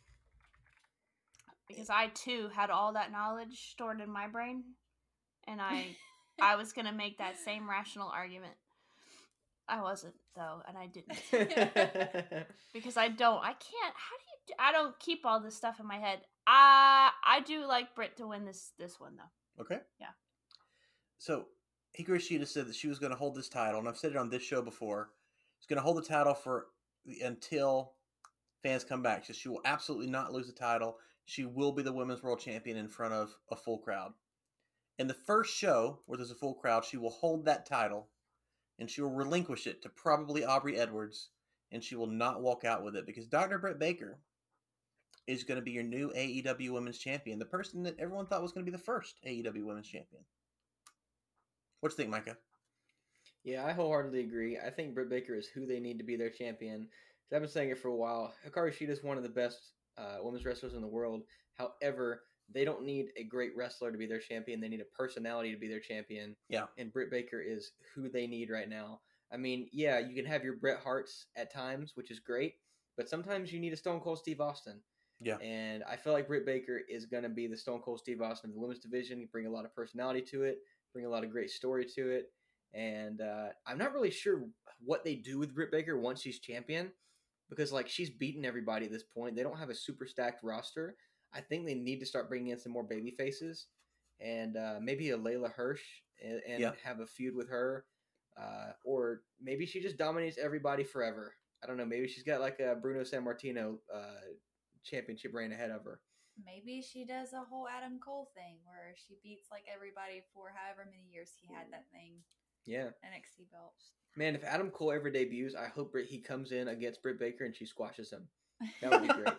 Because I too had all that knowledge stored in my brain, and I I was going to make that same rational argument. I wasn't though, and I didn't. Because I don't I can't how do you do, I don't keep all this stuff in my head. I I do like Britt to win this this one though.
Okay.
Yeah.
So Hikaru Shida said that she was going to hold this title, and I've said it on this show before. She's going to hold the title for until fans come back. So she will absolutely not lose the title. She will be the women's world champion in front of a full crowd. In the first show, where there's a full crowd, she will hold that title, and she will relinquish it to probably Aubrey Edwards, and she will not walk out with it because Doctor Britt Baker is going to be your new A E W Women's Champion, the person that everyone thought was going to be the first A E W Women's Champion. What do you think, Micah?
Yeah, I wholeheartedly agree. I think Britt Baker is who they need to be their champion. I've been saying it for a while. Hikaru Shida is one of the best uh, women's wrestlers in the world. However, they don't need a great wrestler to be their champion. They need a personality to be their champion.
Yeah.
And Britt Baker is who they need right now. I mean, yeah, you can have your Bret Harts at times, which is great, but sometimes you need a Stone Cold Steve Austin.
Yeah.
And I feel like Britt Baker is going to be the Stone Cold Steve Austin of the women's division. You bring a lot of personality to it, bring a lot of great story to it. And uh, I'm not really sure what they do with Britt Baker once she's champion because, like, she's beaten everybody at this point. They don't have a super stacked roster. I think they need to start bringing in some more baby faces and uh, maybe a Layla Hirsch and, and
yeah.
have a feud with her. Uh, or maybe she just dominates everybody forever. I don't know. Maybe she's got like a Bruno Sammartino uh, championship reign ahead of her.
Maybe she does a whole Adam Cole thing where she beats like everybody for however many years he had that thing.
Yeah.
N X T belt.
Man, if Adam Cole ever debuts, I hope he comes in against Britt Baker and she squashes him. That would be great.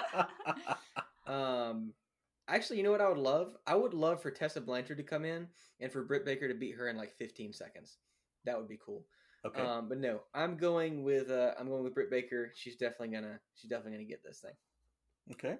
um, actually, you know what I would love? I would love for Tessa Blanchard to come in and for Britt Baker to beat her in like fifteen seconds. That would be cool.
Okay.
Um, but no, I'm going with uh, I'm going with Britt Baker. She's definitely gonna she's definitely gonna get this thing.
Okay.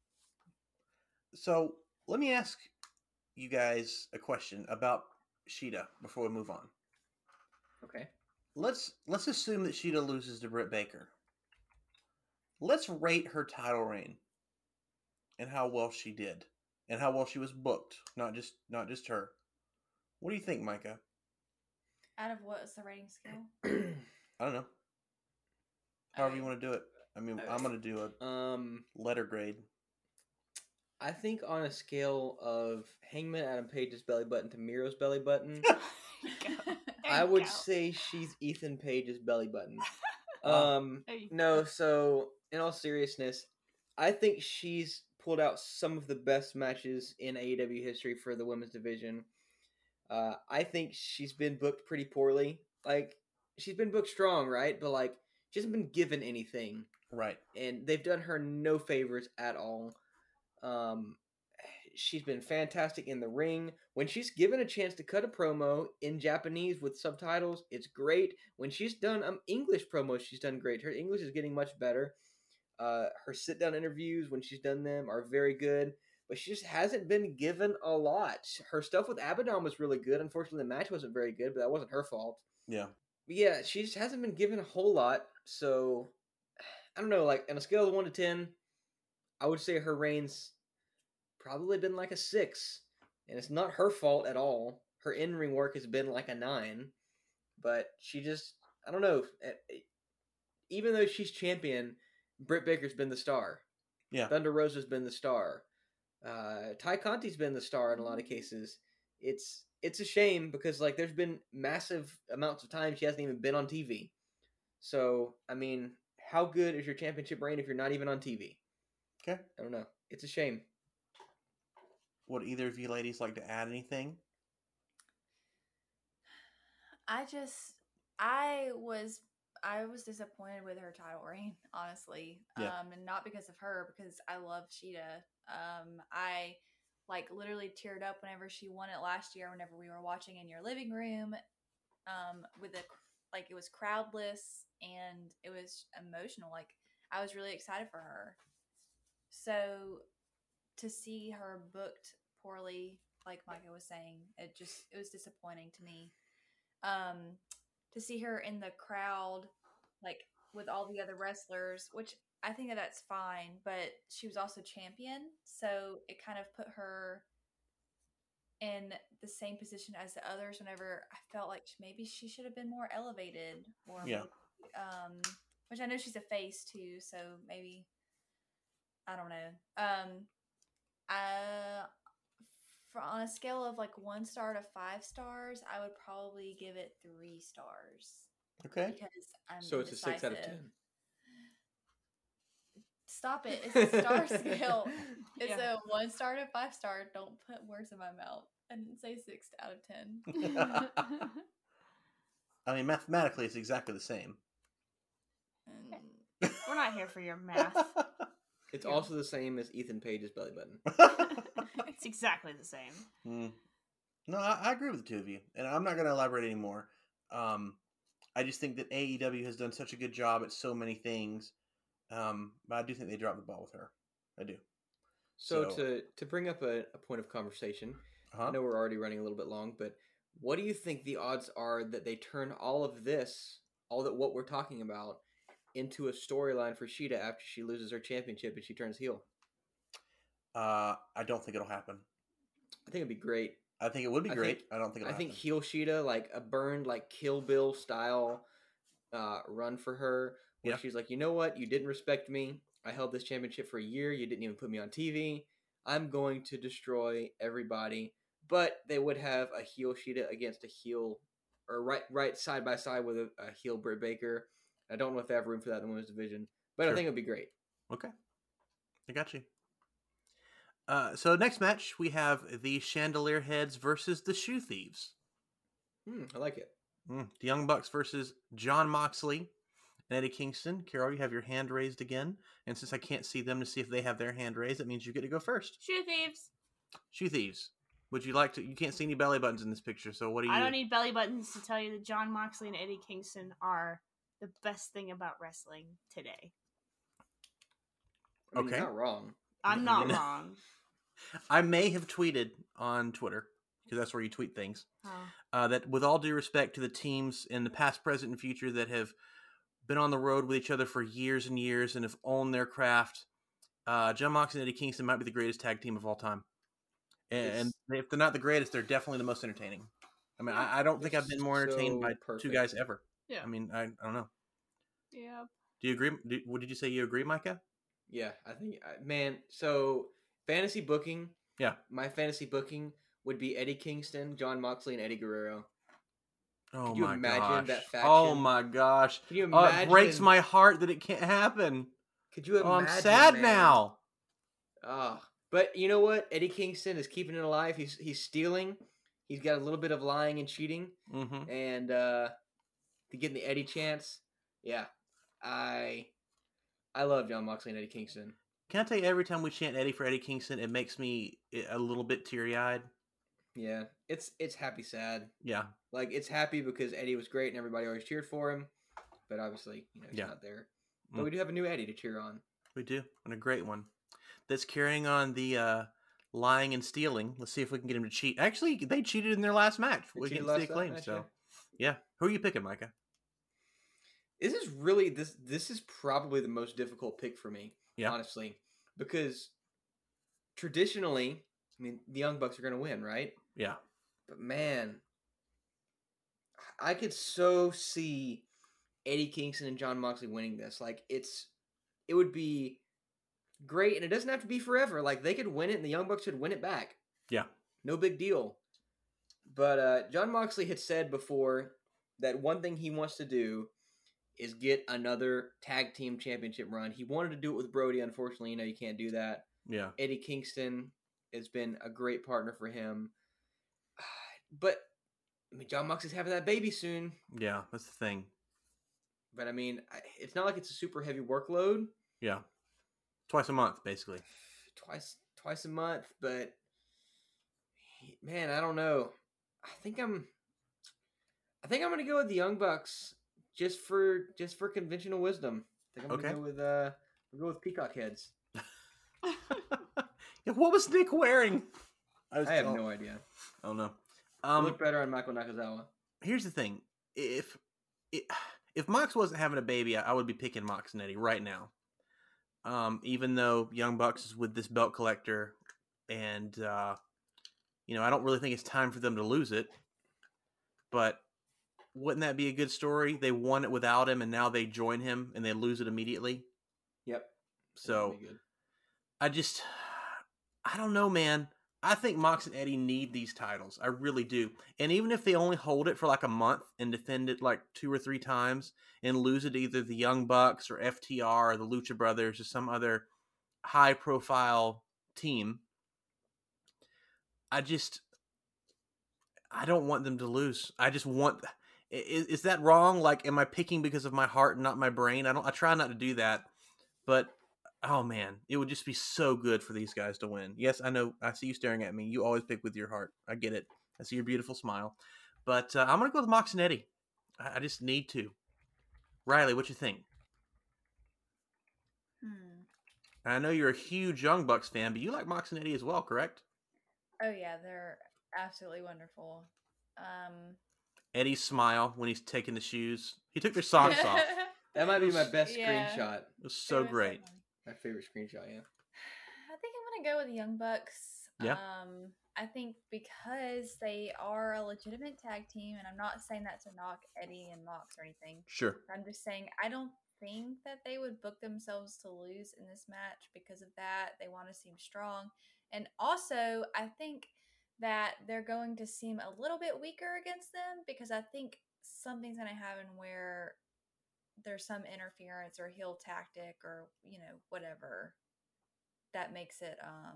So let me ask you guys a question about Shida before we move on.
Okay.
Let's let's assume that Shida loses to Britt Baker. Let's rate her title reign and how well she did and how well she was booked, not just not just her. What do you think, Micah?
Out of what is the rating scale?
I don't know. However
Okay.
you want to do it. I mean,
Okay.
I'm going to do a
Um,
letter grade.
I think on a scale of Hangman Adam Page's belly button to Miro's belly button, I would say she's Ethan Page's belly button.
Wow.
Um,
There you
no,
go.
so in all seriousness, I think she's pulled out some of the best matches in A E W history for the women's division. Uh, I think she's been booked pretty poorly. Like, she's been booked strong, right? But, like, she hasn't been given anything.
Right.
And they've done her no favors at all. Um, she's been fantastic in the ring. When she's given a chance to cut a promo in Japanese with subtitles, it's great. When she's done um, English promos, she's done great. Her English is getting much better. Uh, her sit-down interviews, when she's done them, are very good. But she just hasn't been given a lot. Her stuff with Abaddon was really good. Unfortunately, the match wasn't very good, but that wasn't her fault.
Yeah.
But yeah, she just hasn't been given a whole lot. So, I don't know, like, on a scale of one to ten, I would say her reign's probably been like a six. And it's not her fault at all. Her in-ring work has been like a nine. But she just, I don't know. Even though she's champion, Britt Baker's been the star.
Yeah.
Thunder Rosa's been the star. Uh, Ty Conti's been the star in a lot of cases. It's it's a shame because like there's been massive amounts of time she hasn't even been on T V. So, I mean, how good is your championship reign if you're not even on T V?
Okay.
I don't know. It's a shame.
Would either of you ladies like to add anything?
I just, I was, I was disappointed with her title reign, honestly.
Yeah.
Um, and not because of her, because I love Sheeta. Um, I like literally teared up whenever she won it last year. Whenever we were watching in your living room, um, with a like it was crowdless and it was emotional. Like I was really excited for her. So to see her booked poorly, like Micah was saying, it just it was disappointing to me. Um, to see her in the crowd, like with all the other wrestlers, which I think that that's fine, but she was also champion, so it kind of put her in the same position as the others. Whenever I felt like maybe she should have been more elevated, or
Yeah.
maybe, um, which I know she's a face too, so maybe I don't know. Um, I. For, on a scale of like one star to five stars, I would probably give it three stars.
Okay.
Because I'm
So it's a six out of
indecisive.
ten.
Stop it. It's a star scale. It's
Yeah.
a one star to five star. Don't put words in my mouth. I didn't say six out of ten.
I mean, mathematically, it's exactly the same.
And
We're not here for your math.
It's
Yeah.
also the same as Ethan Page's belly button.
It's exactly the same.
Mm. No, I, I agree with the two of you, and I'm not going to elaborate anymore. Um, I just think that A E W has done such a good job at so many things, um, but I do think they dropped the ball with her. I do.
So,
So-
to to bring up a, a point of conversation,
Uh-huh.
I know we're already running a little bit long, but what do you think the odds are that they turn all of this, all that what we're talking about, into a storyline for Sheeta after she loses her championship and she turns heel?
Uh, I don't think it'll happen.
I think it'd be great.
I think it would be
I
great.
think-
I don't think
I
it'll
think
happen.
heel Sheeta, like a burned, like Kill Bill style uh, run for her, where
Yeah.
she's like, you know what, you didn't respect me. I held this championship for a year. You didn't even put me on T V. I'm going to destroy everybody. But they would have a heel Sheeta against a heel, or right, right side by side with a, a heel Britt Baker. I don't know if they have room for that in the women's division, but
Sure.
I think it'd be great.
Okay. I got you. Uh, so next match, we have the Chandelier Heads versus the Shoe Thieves.
Hmm, I like it.
Mm, the Young Bucks versus John Moxley and Eddie Kingston. Carol, you have your hand raised again. And since I can't see them to see if they have their hand raised, that means you get to go first.
Shoe thieves.
Shoe Thieves. Would you like to? You can't see any belly buttons in this picture, so what do you?
I don't need belly buttons to tell you that John Moxley and Eddie Kingston are the best thing about wrestling today.
I mean,
Okay.
you're not wrong.
I'm
Yeah,
not
you know.
wrong.
I may have tweeted on Twitter, because that's where you tweet things,
Oh.
uh, that with all due respect to the teams in the past, present, and future that have been on the road with each other for years and years and have owned their craft, uh, John Moxley and Eddie Kingston might be the greatest tag team of all time. And, and if they're not the greatest, they're definitely the most entertaining. I mean, I, I don't think
They're
I've been more entertained
so
by
perfect.
two guys ever.
Yeah.
I mean, I, I don't know.
Yeah.
Do you agree? Do, what did you say? You agree, Micah?
Yeah, I think, I- man. So fantasy booking.
Yeah.
My fantasy booking would be Eddie Kingston, John Moxley, and Eddie Guerrero.
Oh
Could you
my
imagine
gosh!
that
Oh
faction?
my gosh!
Can you
Oh,
imagine?
it breaks my heart that it can't happen.
Could you
Oh,
imagine?
I'm sad
man?
now.
Ah, but you know what? Eddie Kingston is keeping it alive. He's he's stealing. He's got a little bit of lying and cheating,
Mm-hmm.
and uh, to getting the Eddie chance. Yeah, I I love John Moxley and Eddie Kingston.
Can I tell you, every time we chant Eddie for Eddie Kingston, it makes me a little bit teary-eyed.
Yeah, it's it's happy sad.
Yeah.
Like, it's happy because Eddie was great and everybody always cheered for him, but obviously, you know, he's
Yeah.
not there. But
Mm.
we do have a new Eddie to cheer on.
We do, and a great one. That's carrying on the uh, lying and stealing. Let's see if we can get him to cheat. Actually, they cheated in their last match
They
against
cheated
the
last
Acclaim.
match,
So, yeah. Who are you picking, Micah?
This is really this this is probably the most difficult pick for me,
Yeah.
honestly, because traditionally, I mean, the Young Bucks are going to win, right?
Yeah.
But man, I could so see Eddie Kingston and Jon Moxley winning this. Like, it's, it would be great, and it doesn't have to be forever. Like, they could win it, and the Young Bucks should win it back.
Yeah.
No big deal. But uh, Jon Moxley had said before that one thing he wants to do is get another tag team championship run. He wanted to do it with Brody. Unfortunately, you know, you can't do that.
Yeah.
Eddie Kingston has been a great partner for him. But, I mean, Jon Moxley's having that baby soon.
Yeah, that's the thing.
But, I mean, it's not like it's a super heavy workload.
Yeah. Twice a month, basically.
Twice twice a month, but, man, I don't know. I think I'm I think I'm going to go with the Young Bucks just for just for conventional wisdom. I think I'm
Okay.
going to go with uh I'll go with peacock heads.
Yeah, what was Nick wearing? was
I have
told-
no idea.
I don't know.
It
Um,
looked better on Michael Nakazawa.
here's the thing: if if, if Mox wasn't having a baby, I, I would be picking Mox and Eddie right now. Um, even though Young Bucks is with this belt collector, and uh, you know, I don't really think it's time for them to lose it. But wouldn't that be a good story? They won it without him, and now they join him, and they lose it immediately.
Yep.
So
That'd be good.
I just, I don't know, man. I think Mox and Eddie need these titles. I really do. And even if they only hold it for like a month and defend it like two or three times and lose it to either the Young Bucks or F T R or the Lucha Brothers or some other high profile team, I just, I don't want them to lose. I just want, is, is that wrong? Like, am I picking because of my heart and not my brain? I don't, I try not to do that, but oh man, it would just be so good for these guys to win. Yes, I know. I see you staring at me. You always pick with your heart. I get it. I see your beautiful smile. But uh, I'm going to go with Mox and Eddie. I, I just need to. Riley, what you think?
Hmm.
I know you're a huge Young Bucks fan, but you like Mox and Eddie as well, correct?
Oh yeah, they're absolutely wonderful. Um,
Eddie's smile when he's taking the shoes. He took their socks off.
That might be my best
Yeah.
screenshot.
It was so
it was
great.
funny.
My favorite screenshot, yeah.
I think I'm gonna go with the Young Bucks.
Yeah.
Um, I think because they are a legitimate tag team, and I'm not saying that to knock Eddie and Mox or anything.
Sure.
I'm just saying I don't think that they would book themselves to lose in this match because of that. They want to seem strong, and also I think that they're going to seem a little bit weaker against them because I think something's gonna happen where there's some interference or heel tactic or, you know, whatever that makes it um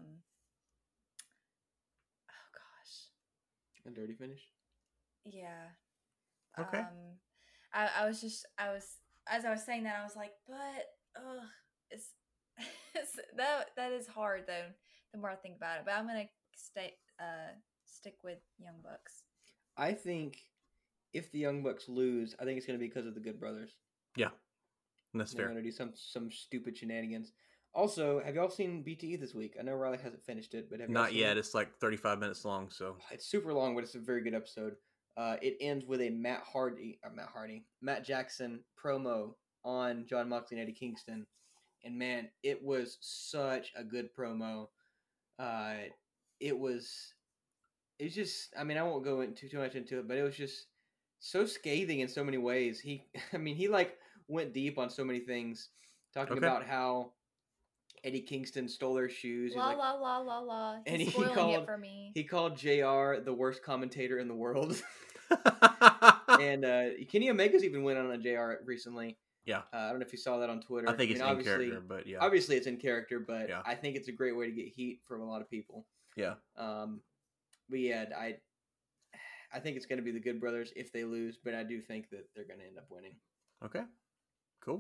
oh gosh
A dirty finish.
yeah
Okay.
um I, I was just I was as I was saying that I was like but ugh it's, it's that that is hard though the more I think about it, but I'm gonna stay uh stick with Young Bucks.
I think if the Young Bucks lose, I think it's going to be because of the Good Brothers.
Yeah. That's
They're
fair.
going to do some some stupid shenanigans. Also, have y'all seen B T E this week? I know Riley hasn't finished it, but have y'all
Not
seen
yet.
it?
It's like thirty-five minutes long, so.
It's super long, but it's a very good episode. Uh, it ends with a Matt Hardy, or Matt Hardy, Matt Jackson promo on Jon Moxley and Eddie Kingston, and man, it was such a good promo. Uh, it was, it's just, I mean, I won't go into too much into it, but it was just so scathing in so many ways. He, I mean, he like went deep on so many things, talking
Okay.
about how Eddie Kingston stole their shoes. He's
La
like-
la la la la.
And
He's
he
spoiling
called-
it for me.
He called J R the worst commentator in the world. And uh, Kenny Omega's even went on a J R recently.
Yeah.
Uh, I don't know if you saw that on Twitter.
I think it's
mean,
in
obviously,
character, but yeah.
obviously it's in character, but
Yeah.
I think it's a great way to get heat from a lot of people.
Yeah.
Um, but yeah, I, I think it's going to be the Good Brothers if they lose, but I do think that they're going to end up winning.
Okay. Cool.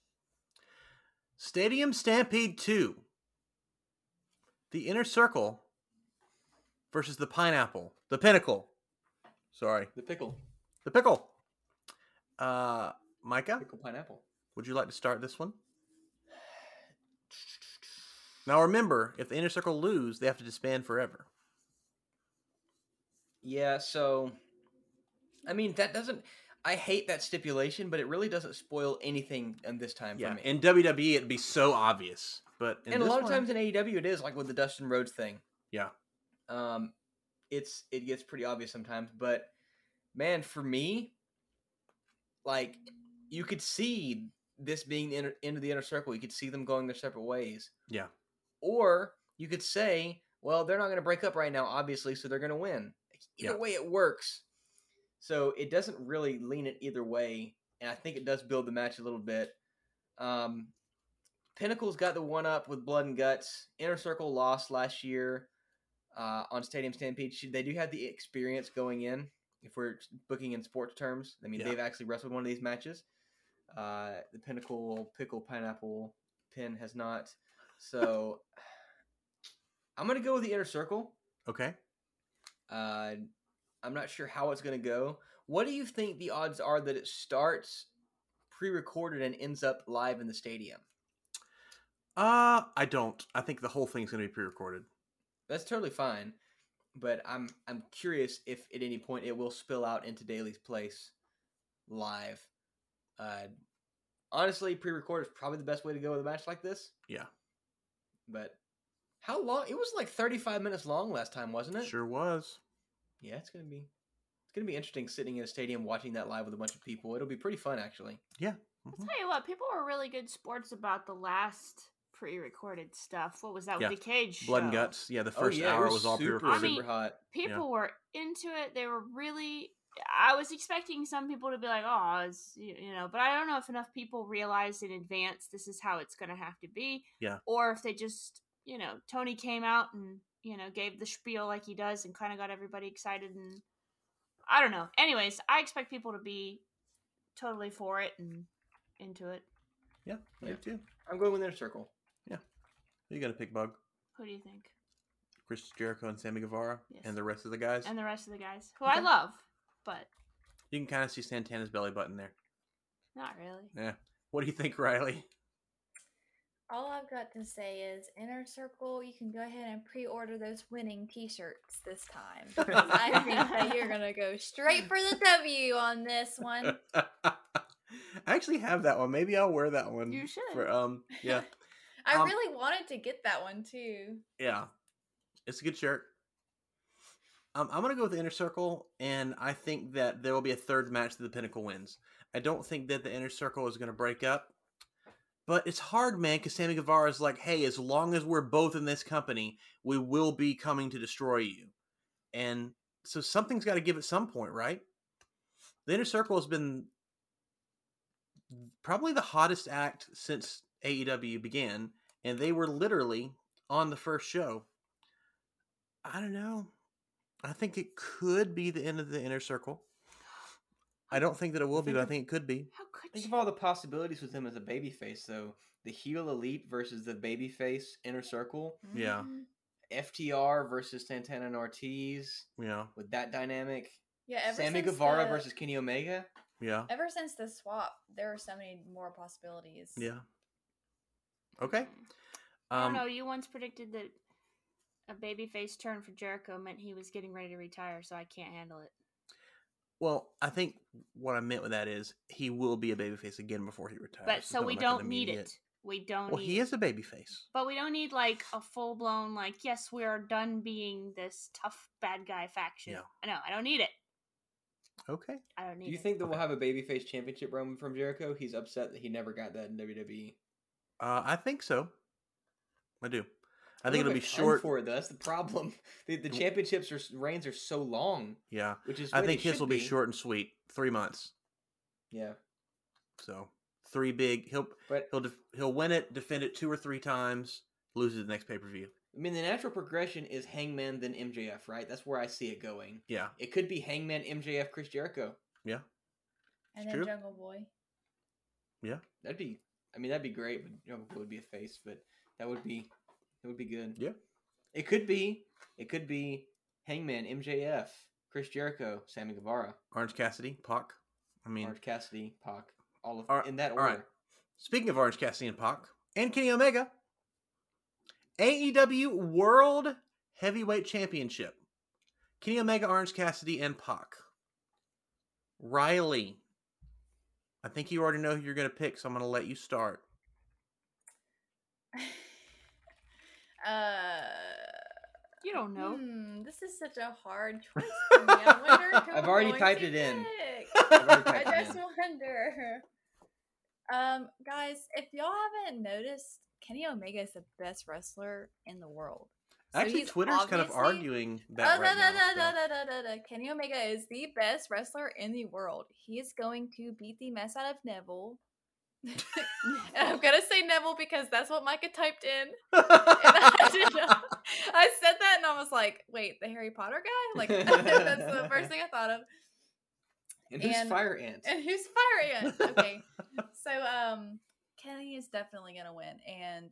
Stadium Stampede two. The Inner Circle versus the Pineapple. The Pinnacle. Sorry.
The pickle,
The Pickle. Uh, Micah,
pickle pineapple.
would you like to start this one? Now remember, if the Inner Circle lose, they have to disband forever.
Yeah, so I mean that doesn't. I hate that stipulation, but it really doesn't spoil anything in this time
Yeah.
for me.
In W W E, it'd be so obvious. but in
and a
this
lot of
one-
times in A E W, it is like with the Dustin Rhodes thing.
yeah,
Um, it's it gets pretty obvious sometimes, but man, for me, like you could see this being the inner, end of the inner circle. You could see them going their separate ways,
yeah,
or you could say, well, they're not going to break up right now, obviously, so they're going to win. Either
Yeah.
way, it works. So it doesn't really lean it either way, and I think it does build the match a little bit. Um, Pinnacle's got the one up with Blood and Guts. Inner Circle lost last year uh, on Stadium Stampede. They do have the experience going in, if we're booking in sports terms. I mean,
Yeah.
they've actually wrestled one of these matches. Uh, the Pinnacle Pickle Pineapple Pin has not. So I'm going to go with the Inner Circle.
okay.
Uh, I'm not sure how it's going to go. What do you think the odds are that it starts pre-recorded and ends up live in the stadium?
Uh, I don't. I think the whole thing's going to be pre-recorded.
That's totally fine, but I'm I'm curious if at any point it will spill out into Daly's Place live. Uh, honestly, pre-recorded is probably the best way to go with a match like this.
Yeah,
But how long? It was like thirty-five minutes long last time, wasn't it?
sure was.
Yeah, it's gonna be it's gonna be interesting sitting in a stadium watching that live with a bunch of people. It'll be pretty fun, actually.
Yeah.
I'll
Mhm.
tell you what, people were really good sports about the last pre-recorded stuff. What was that
Yeah.
with the cage
Blood and
show?
guts. Yeah, the first
oh, yeah,
hour
it
was, all
super,
pre-recorded.
I mean,
super hot.
People were into it. They were really. I was expecting some people to be like, "Oh, it's you you know," but I don't know if enough people realized in advance this is how it's going to have to be.
Yeah.
Or if they just, you know, Tony came out and you know gave the spiel like he does and kind of got everybody excited, and I don't know. Anyways, I expect people to be totally for it and into it.
Yeah, me
Yeah.
too.
I'm going with Inner Circle.
You got to pick Bug,
Who do you think?
Chris Jericho, and Sammy Guevara,
Yes.
and the rest of the guys.
And the rest of the guys, who
Okay.
I love, but
You can kind of see Santana's belly button there.
not really.
Yeah. What do you think, Riley?
All I've got to say is Inner Circle, you can go ahead and pre-order those winning t-shirts this time. Because I think that you're going to go straight for the W on this one.
I actually have that one. Maybe I'll wear that one.
You should.
For um, yeah,
I
Um,
really wanted to get that one too.
yeah, it's a good shirt. Um, I'm gonna go with the Inner Circle, and I think that there will be a third match that the Pinnacle wins. I don't think that the Inner Circle is gonna break up, but it's hard, man, because Sammy Guevara is like, "Hey, as long as we're both in this company, we will be coming to destroy you," and so something's got to give at some point, right? The Inner Circle has been probably the hottest act since A E W began, and they were literally on the first show. I don't know. I think it could be the end of the Inner Circle. I don't think that it will be,
think
but I
of-
think it could be.
How could
Think
you?
of all the possibilities with him as a babyface, though. The heel elite versus the babyface Inner Circle.
Yeah.
Mhm.
F T R versus Santana and Ortiz
Yeah,
with that dynamic.
Yeah, ever
Sammy
since
Guevara
the,
versus Kenny Omega.
yeah,
Ever since the swap, there are so many more possibilities.
yeah. Okay.
I don't
Um,
know. You once predicted that a babyface turn for Jericho meant he was getting ready to retire, so I can't handle it.
well, I think what I meant with that is he will be a babyface again before he retires.
But
It's
so
not
we
like an
don't need
immediate-
it. We don't
Well,
need
he
it.
is a babyface.
But we don't need like a full blown like, yes, we are done being this tough bad guy faction.
Yeah.
I know. I don't need it.
Okay.
I don't need
Do you
it.
think that we'll
Okay.
have a babyface championship run from Jericho? He's upset that he never got that in W W E.
Uh, I think so. I do. I
It
think it'll
would've
be
been fun
short.
for it. Though. That's the problem. The, the championships are reigns are so long,
Yeah.
which is
I
where
think
they
his
should
will be short and sweet. Three months.
Yeah,
So three big. He'll
but
he'll def- he'll win it, defend it two or three times, lose it the next pay per view.
I mean the natural progression is Hangman then M J F, right? That's where I see it going.
Yeah.
It could be Hangman, M J F, Chris Jericho.
Yeah.
And
It's
then
true.
Jungle Boy.
Yeah.
That'd be. I mean that'd be great. But Jungle Boy would be a face, but that would be. It would be good.
Yeah.
It could be. It could be Hangman, M J F, Chris Jericho, Sammy Guevara,
Orange Cassidy, Pac. I mean,
Orange Cassidy, Pac, all of
All right,
in that
all
order.
right. Speaking of Orange Cassidy and Pac and Kenny Omega, A E W World Heavyweight Championship. Kenny Omega, Orange Cassidy, and Pac. Riley, I think you already know who you're going to pick, so I'm going to let you start.
Uh,
You don't know.
Hmm, this is such a hard choice for me. I wonder who
I've
I'm
already
going
typed
to
it in.
pick.
I've already
I
typed it
just
in.
wonder. Um, guys, if y'all haven't noticed, Kenny Omega is the best wrestler in the world. So
Actually,
he's
Twitter's kind of
obviously-
arguing that
Oh,
right
no,
now.
no, no,
so.
no, no, no, no, no. Kenny Omega is the best wrestler in the world. He is going to beat the mess out of Neville. And I'm gonna say Neville because that's what Micah typed in. And I, did not, I said that and I was like, wait, the Harry Potter guy? Like, that's the first thing I thought of.
And who's
And-
Fire Ant?
And who's Fire Ant? Okay. So, um, Kenny is definitely gonna win. And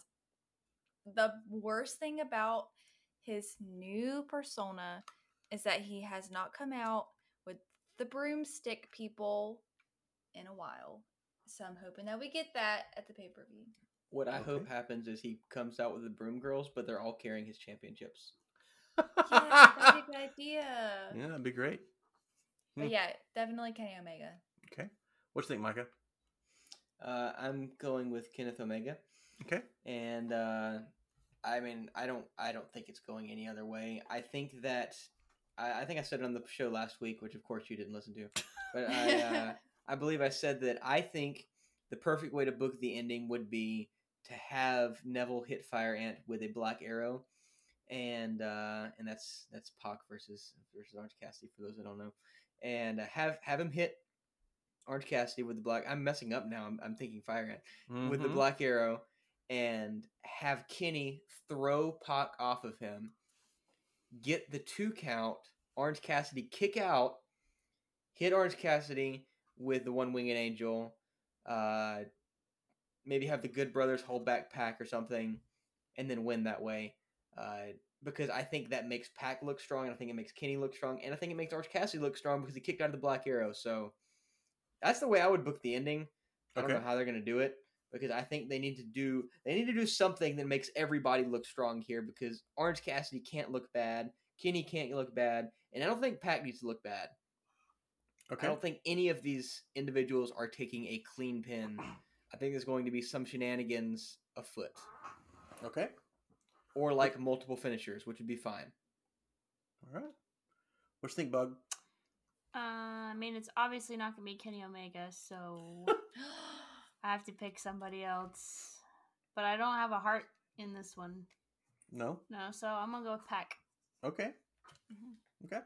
the worst thing about his new persona is that he has not come out with the broomstick people in a while. So I'm hoping that we get that at the pay-per-view.
What I hope
Okay.
happens is he comes out with the Broom Girls, but they're all carrying his championships.
Yeah, that'd be a good idea.
Yeah, that'd be great.
But yeah, definitely Kenny Omega.
Okay. What do you think, Micah?
Uh, I'm going with Kenneth Omega,
Okay.
and uh, I mean, I don't, I don't think it's going any other way. I think that, I, I think I said it on the show last week, which of course you didn't listen to, but I, uh, I believe I said that I think the perfect way to book the ending would be to have Neville hit Fire Ant with a black arrow, and uh, and that's that's Pac versus versus Orange Cassidy for those that don't know, and uh, have have him hit Orange Cassidy with the black. I'm messing up now. I'm, I'm thinking Fire Ant with the
Mhm.
black arrow, and have Kenny throw Pac off of him, get the two count, Orange Cassidy kick out, hit Orange Cassidy with the one winged angel, uh, maybe have the Good Brothers hold back Pac or something, and then win that way. Uh, because I think that makes Pac look strong, and I think it makes Kenny look strong, and I think it makes Orange Cassidy look strong because he kicked out of the black arrow. So that's the way I would book the ending. I don't
Okay.
know how they're gonna do it because I think they need to do they need to do something that makes everybody look strong here because Orange Cassidy can't look bad, Kenny can't look bad, and I don't think Pac needs to look bad.
Okay.
I don't think any of these individuals are taking a clean pin. I think there's going to be some shenanigans afoot,
Okay.
or like multiple finishers, which would be fine.
All right. What do you think, Bug?
Uh, I mean, it's obviously not going to be Kenny Omega, so I have to pick somebody else. But I don't have a heart in this one.
No.
No, so I'm going to go with Pac.
Okay.
Mhm.
Okay.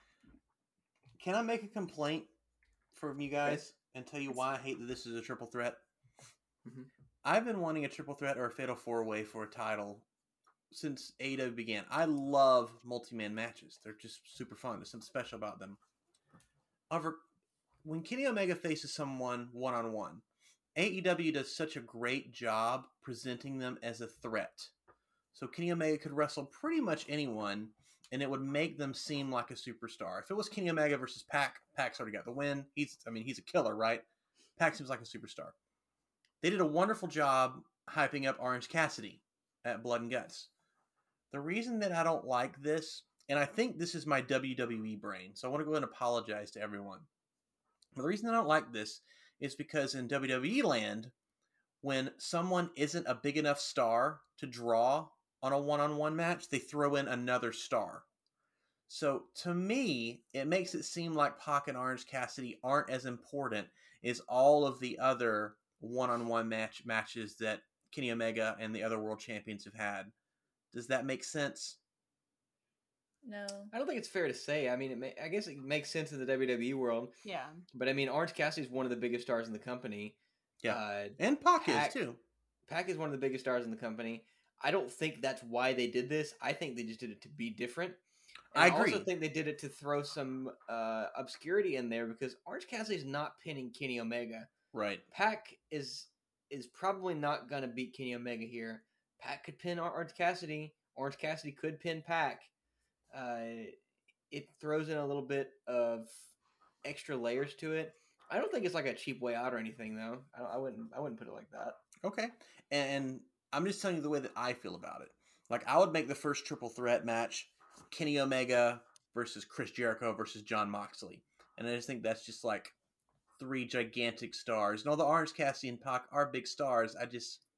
Can I make a complaint from you guys and tell you why I hate that this is a triple threat?
Mhm.
I've been wanting a triple threat or a fatal four way for a title since A E W began. I love multi-man matches. They're just super fun. There's something special about them. However, when Kenny Omega faces someone one-on-one, A E W does such a great job presenting them as a threat. So Kenny Omega could wrestle pretty much anyone, and it would make them seem like a superstar. If it was Kenny Omega versus Pac, Pac's already got the win. He's, I mean, he's a killer, right? Pac seems like a superstar. They did a wonderful job hyping up Orange Cassidy at Blood and Guts. The reason that I don't like this, and I think this is my W W E brain, so I want to go ahead and apologize to everyone. But the reason I don't like this is because in W W E land, when someone isn't a big enough star to draw on a one-on-one match, they throw in another star. So to me, it makes it seem like Pac and Orange Cassidy aren't as important as all of the other one-on-one match matches that Kenny Omega and the other world champions have had. Does that make sense?
No.
I don't think it's fair to say. I mean, it may, I guess it makes sense in the W W E world,
Yeah.
but I mean, Orange Cassidy is one of the biggest stars in the company.
Yeah.
Uh,
And Pac
Pac-
is too.
Pac is one of the biggest stars in the company. I don't think that's why they did this. I think they just did it to be different. And
I
I also
agree.
think they did it to throw some uh, obscurity in there because Orange Cassidy is not pinning Kenny Omega.
Right.
Pac is is probably not gonna beat Kenny Omega here. Pac could pin Or- Orange Cassidy. Orange Cassidy could pin Pac. Uh, it throws in a little bit of extra layers to it. I don't think it's like a cheap way out or anything, though. I, don't, I wouldn't. I wouldn't put it like that.
Okay. And I'm just telling you the way that I feel about it. Like, I would make the first triple threat match Kenny Omega versus Chris Jericho versus John Moxley. And I just think that's just like three gigantic stars. And although Orange Cassidy and Pac are big stars, I just,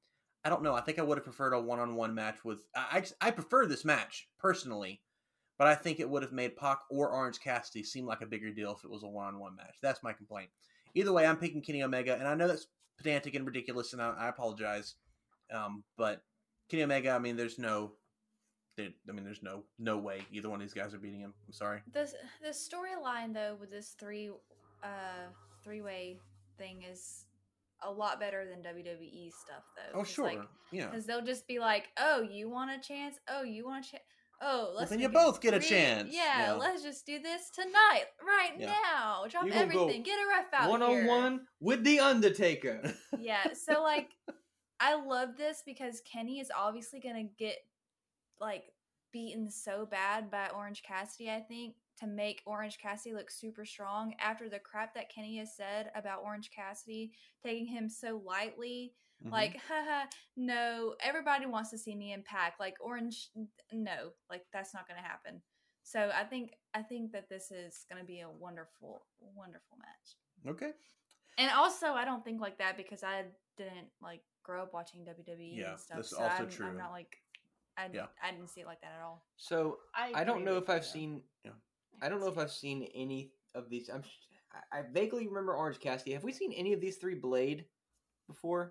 I don't know. I think I would have preferred a one-on-one match with. I I, I prefer this match personally, but I think it would have made Pac or Orange Cassidy seem like a bigger deal if it was a one-on-one match. That's my complaint. Either way, I'm picking Kenny Omega, and I know that's pedantic and ridiculous, and I, I apologize. Um, but Kenny Omega, I mean, there's no, there, I mean, there's no no way either one of these guys are beating him. I'm sorry.
The the storyline though with this three uh three way thing is a lot better than W W E stuff though.
Oh sure,
like,
yeah.
Because they'll just be like, "Oh, you want a chance? Oh, you want a chance? Oh, let's."
Well, then you
make
both get a
three-
chance.
Yeah,
Yeah.
let's just do this tonight, right
Yeah.
now. Drop
You gonna go
everything. Get a ref out
One
here.
on one with the Undertaker.
Yeah, so like I love this because Kenny is obviously gonna get like beaten so bad by Orange Cassidy, I think, to make Orange Cassidy look super strong after the crap that Kenny has said about Orange Cassidy taking him so lightly.
Mhm.
Like, haha, no, everybody wants to see me in Pac. Like Orange, no, like that's not gonna happen. So I think I think that this is gonna be a wonderful, wonderful match.
Okay.
And also, I don't think like that because I didn't like grow up watching W W E
Yeah,
and stuff.
that's
so
also
I'm,
true.
I'm not like, I,
Yeah.
I didn't see it like that at all.
So
I,
I don't
agree
know
with
if I've
you.
seen.
Yeah.
I don't know if I've seen any of these. I'm. I I vaguely remember Orange Cassidy. Have we seen any of these three Blade before?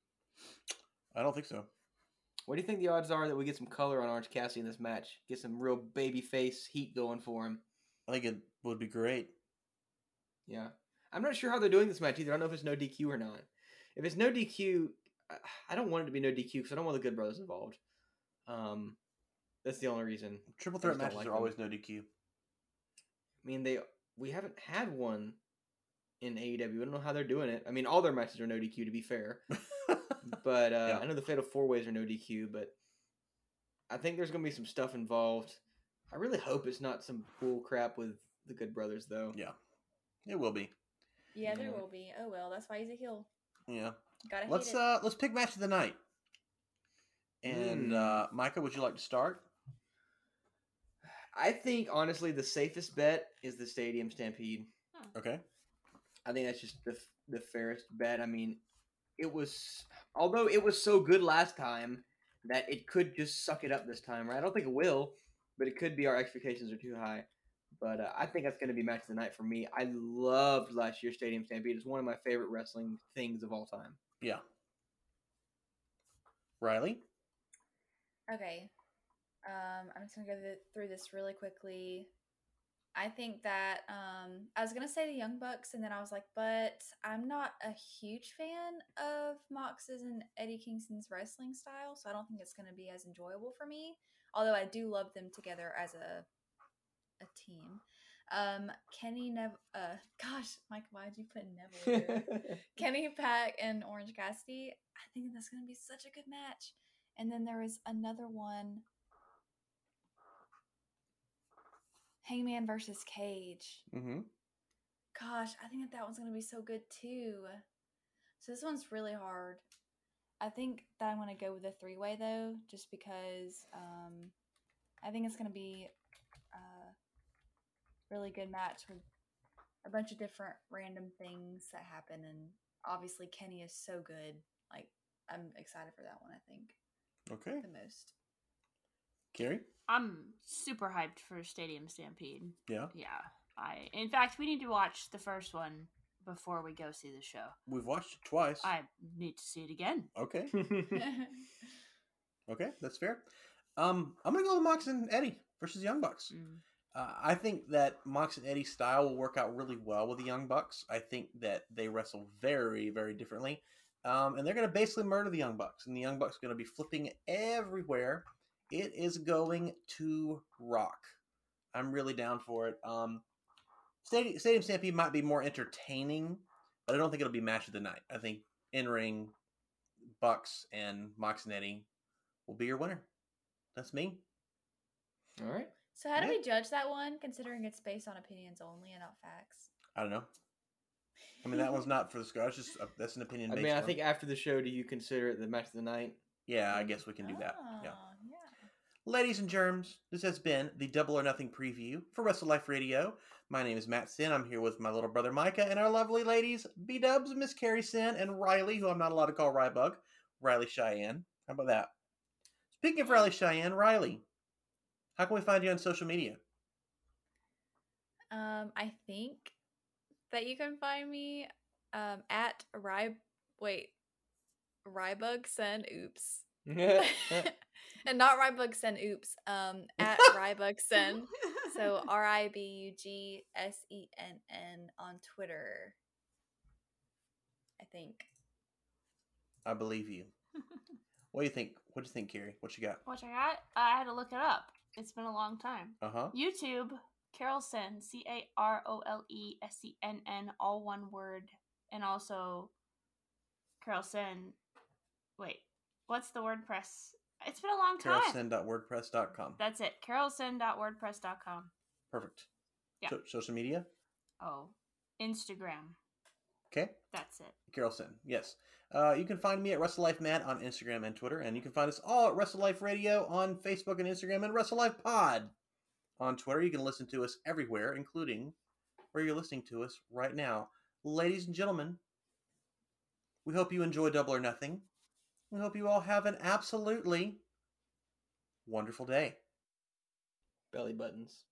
I don't think so.
What do you think the odds are that we get some color on Orange Cassidy in this match? Get some real baby face heat going for him.
I think it would be great.
Yeah. I'm not sure how they're doing this match either. I don't know if it's no D Q or not. If it's no D Q, I- I don't want it to be no D Q because I don't want the Good Brothers involved. Um, that's the only reason.
Triple
I
threat
just don't
matches
like
are
them.
always no D Q.
I mean, they we haven't had one in A E W. I don't know how they're doing it. I mean, all their matches are no D Q to be fair. But uh,
Yeah.
I know the Fatal Four Ways are no D Q, but I think there's going to be some stuff involved. I really hope it's not some bull crap with the Good Brothers, though.
Yeah, it will be.
Yeah, there
Yeah.
will be. Oh well, that's why he's a heel.
Yeah.
Gotta
Let's
hate it.
uh let's pick match of the night. And
Hmm.
uh Micah, would you like to start?
I think, honestly, the safest bet is the Stadium Stampede.
Okay.
I think that's just the the fairest bet. I mean, it was, although it was so good last time that it could just suck it up this time, right? I don't think it will, but it could be our expectations are too high. But uh, I think that's going to be match of the night for me. I loved last year's Stadium Stampede. It's one of my favorite wrestling things of all time.
Yeah. Riley?
Okay. Um, I'm just gonna go th- through this really quickly. I think that um, I was gonna say the Young Bucks, and then I was like, but I'm not a huge fan of Mox's and Eddie Kingston's wrestling style, so I don't think it's gonna be as enjoyable for me. Although I do love them together as a a team. Um, Kenny Nev. Uh, gosh, Mike, why'd you put Neville here? Kenny Pac and Orange Cassidy. I think that's going to be such a good match. And then there is another one. Hangman versus Cage.
Mm-hmm.
Gosh, I think that that one's going to be so good too. So this one's really hard. I think that I'm going to go with a three-way though, just because um, I think it's going to be a really good match with a bunch of different random things that happen, and obviously Kenny is so good. Like, I'm excited for that one, I think,
Okay.
the most.
Carrie?
I'm super hyped for Stadium Stampede.
Yeah.
Yeah. I in fact we need to watch the first one before we go see the show.
We've watched it twice.
I need to see it again.
Okay. Okay, that's fair. Um, I'm gonna go with Mox and Eddie versus Young Bucks.
Mm.
Uh, I think that Mox and Eddie's style will work out really well with the Young Bucks. I think that they wrestle very, very differently. Um, and they're going to basically murder the Young Bucks. And the Young Bucks are going to be flipping everywhere. It is going to rock. I'm really down for it. Um, Stadium, Stadium Stampede might be more entertaining, but I don't think it'll be match of the night. I think in-ring Bucks and Mox and Eddie will be your winner. That's me.
All right.
So how do
Yeah.
we judge that one, considering it's based on opinions only and not facts?
I don't know. I mean, that one's not for the score. It's just uh, that's an opinion.
I
based
mean, I
on-
think after the show, do you consider it the match of the night?
Yeah, I guess we can do that. Yeah.
Oh, yeah.
Ladies and germs, this has been the Double or Nothing preview for Wrestle Life Radio. My name is Matt Sin. I'm here with my little brother Micah and our lovely ladies, B-Dubs, Miss Carrie Sin, and Riley, who I'm not allowed to call Rybug. Riley Cheyenne. How about that? Speaking of Riley Cheyenne, Riley, how can we find you on social media?
Um, I think that you can find me um at Ry wait Rybugsen oops. And not Rybugsen oops. Um at Rybugsen. So R I B U G S E N N on Twitter. I think.
I believe you. What do you think? What do you think, Carrie? What you got?
What I got? I had to look it up. It's been a long time.
Uh huh.
YouTube, Carolsen, C A R O L E S E N N, all one word. And also, Carolsen. Wait, what's the WordPress? It's been a long time.
Carolsen dot wordpress dot com.
That's it. Carolsen dot wordpress dot com.
Perfect.
Yeah.
So, social media?
Oh, Instagram.
Okay.
That's it.
Carolsen, yes. Uh, you can find me at WrestleLifeMatt on Instagram and Twitter, and you can find us all at WrestleLife Radio on Facebook and Instagram, and WrestleLife Pod on Twitter. You can listen to us everywhere, including where you're listening to us right now. Ladies and gentlemen, we hope you enjoy Double or Nothing. We hope you all have an absolutely wonderful day.
Belly buttons.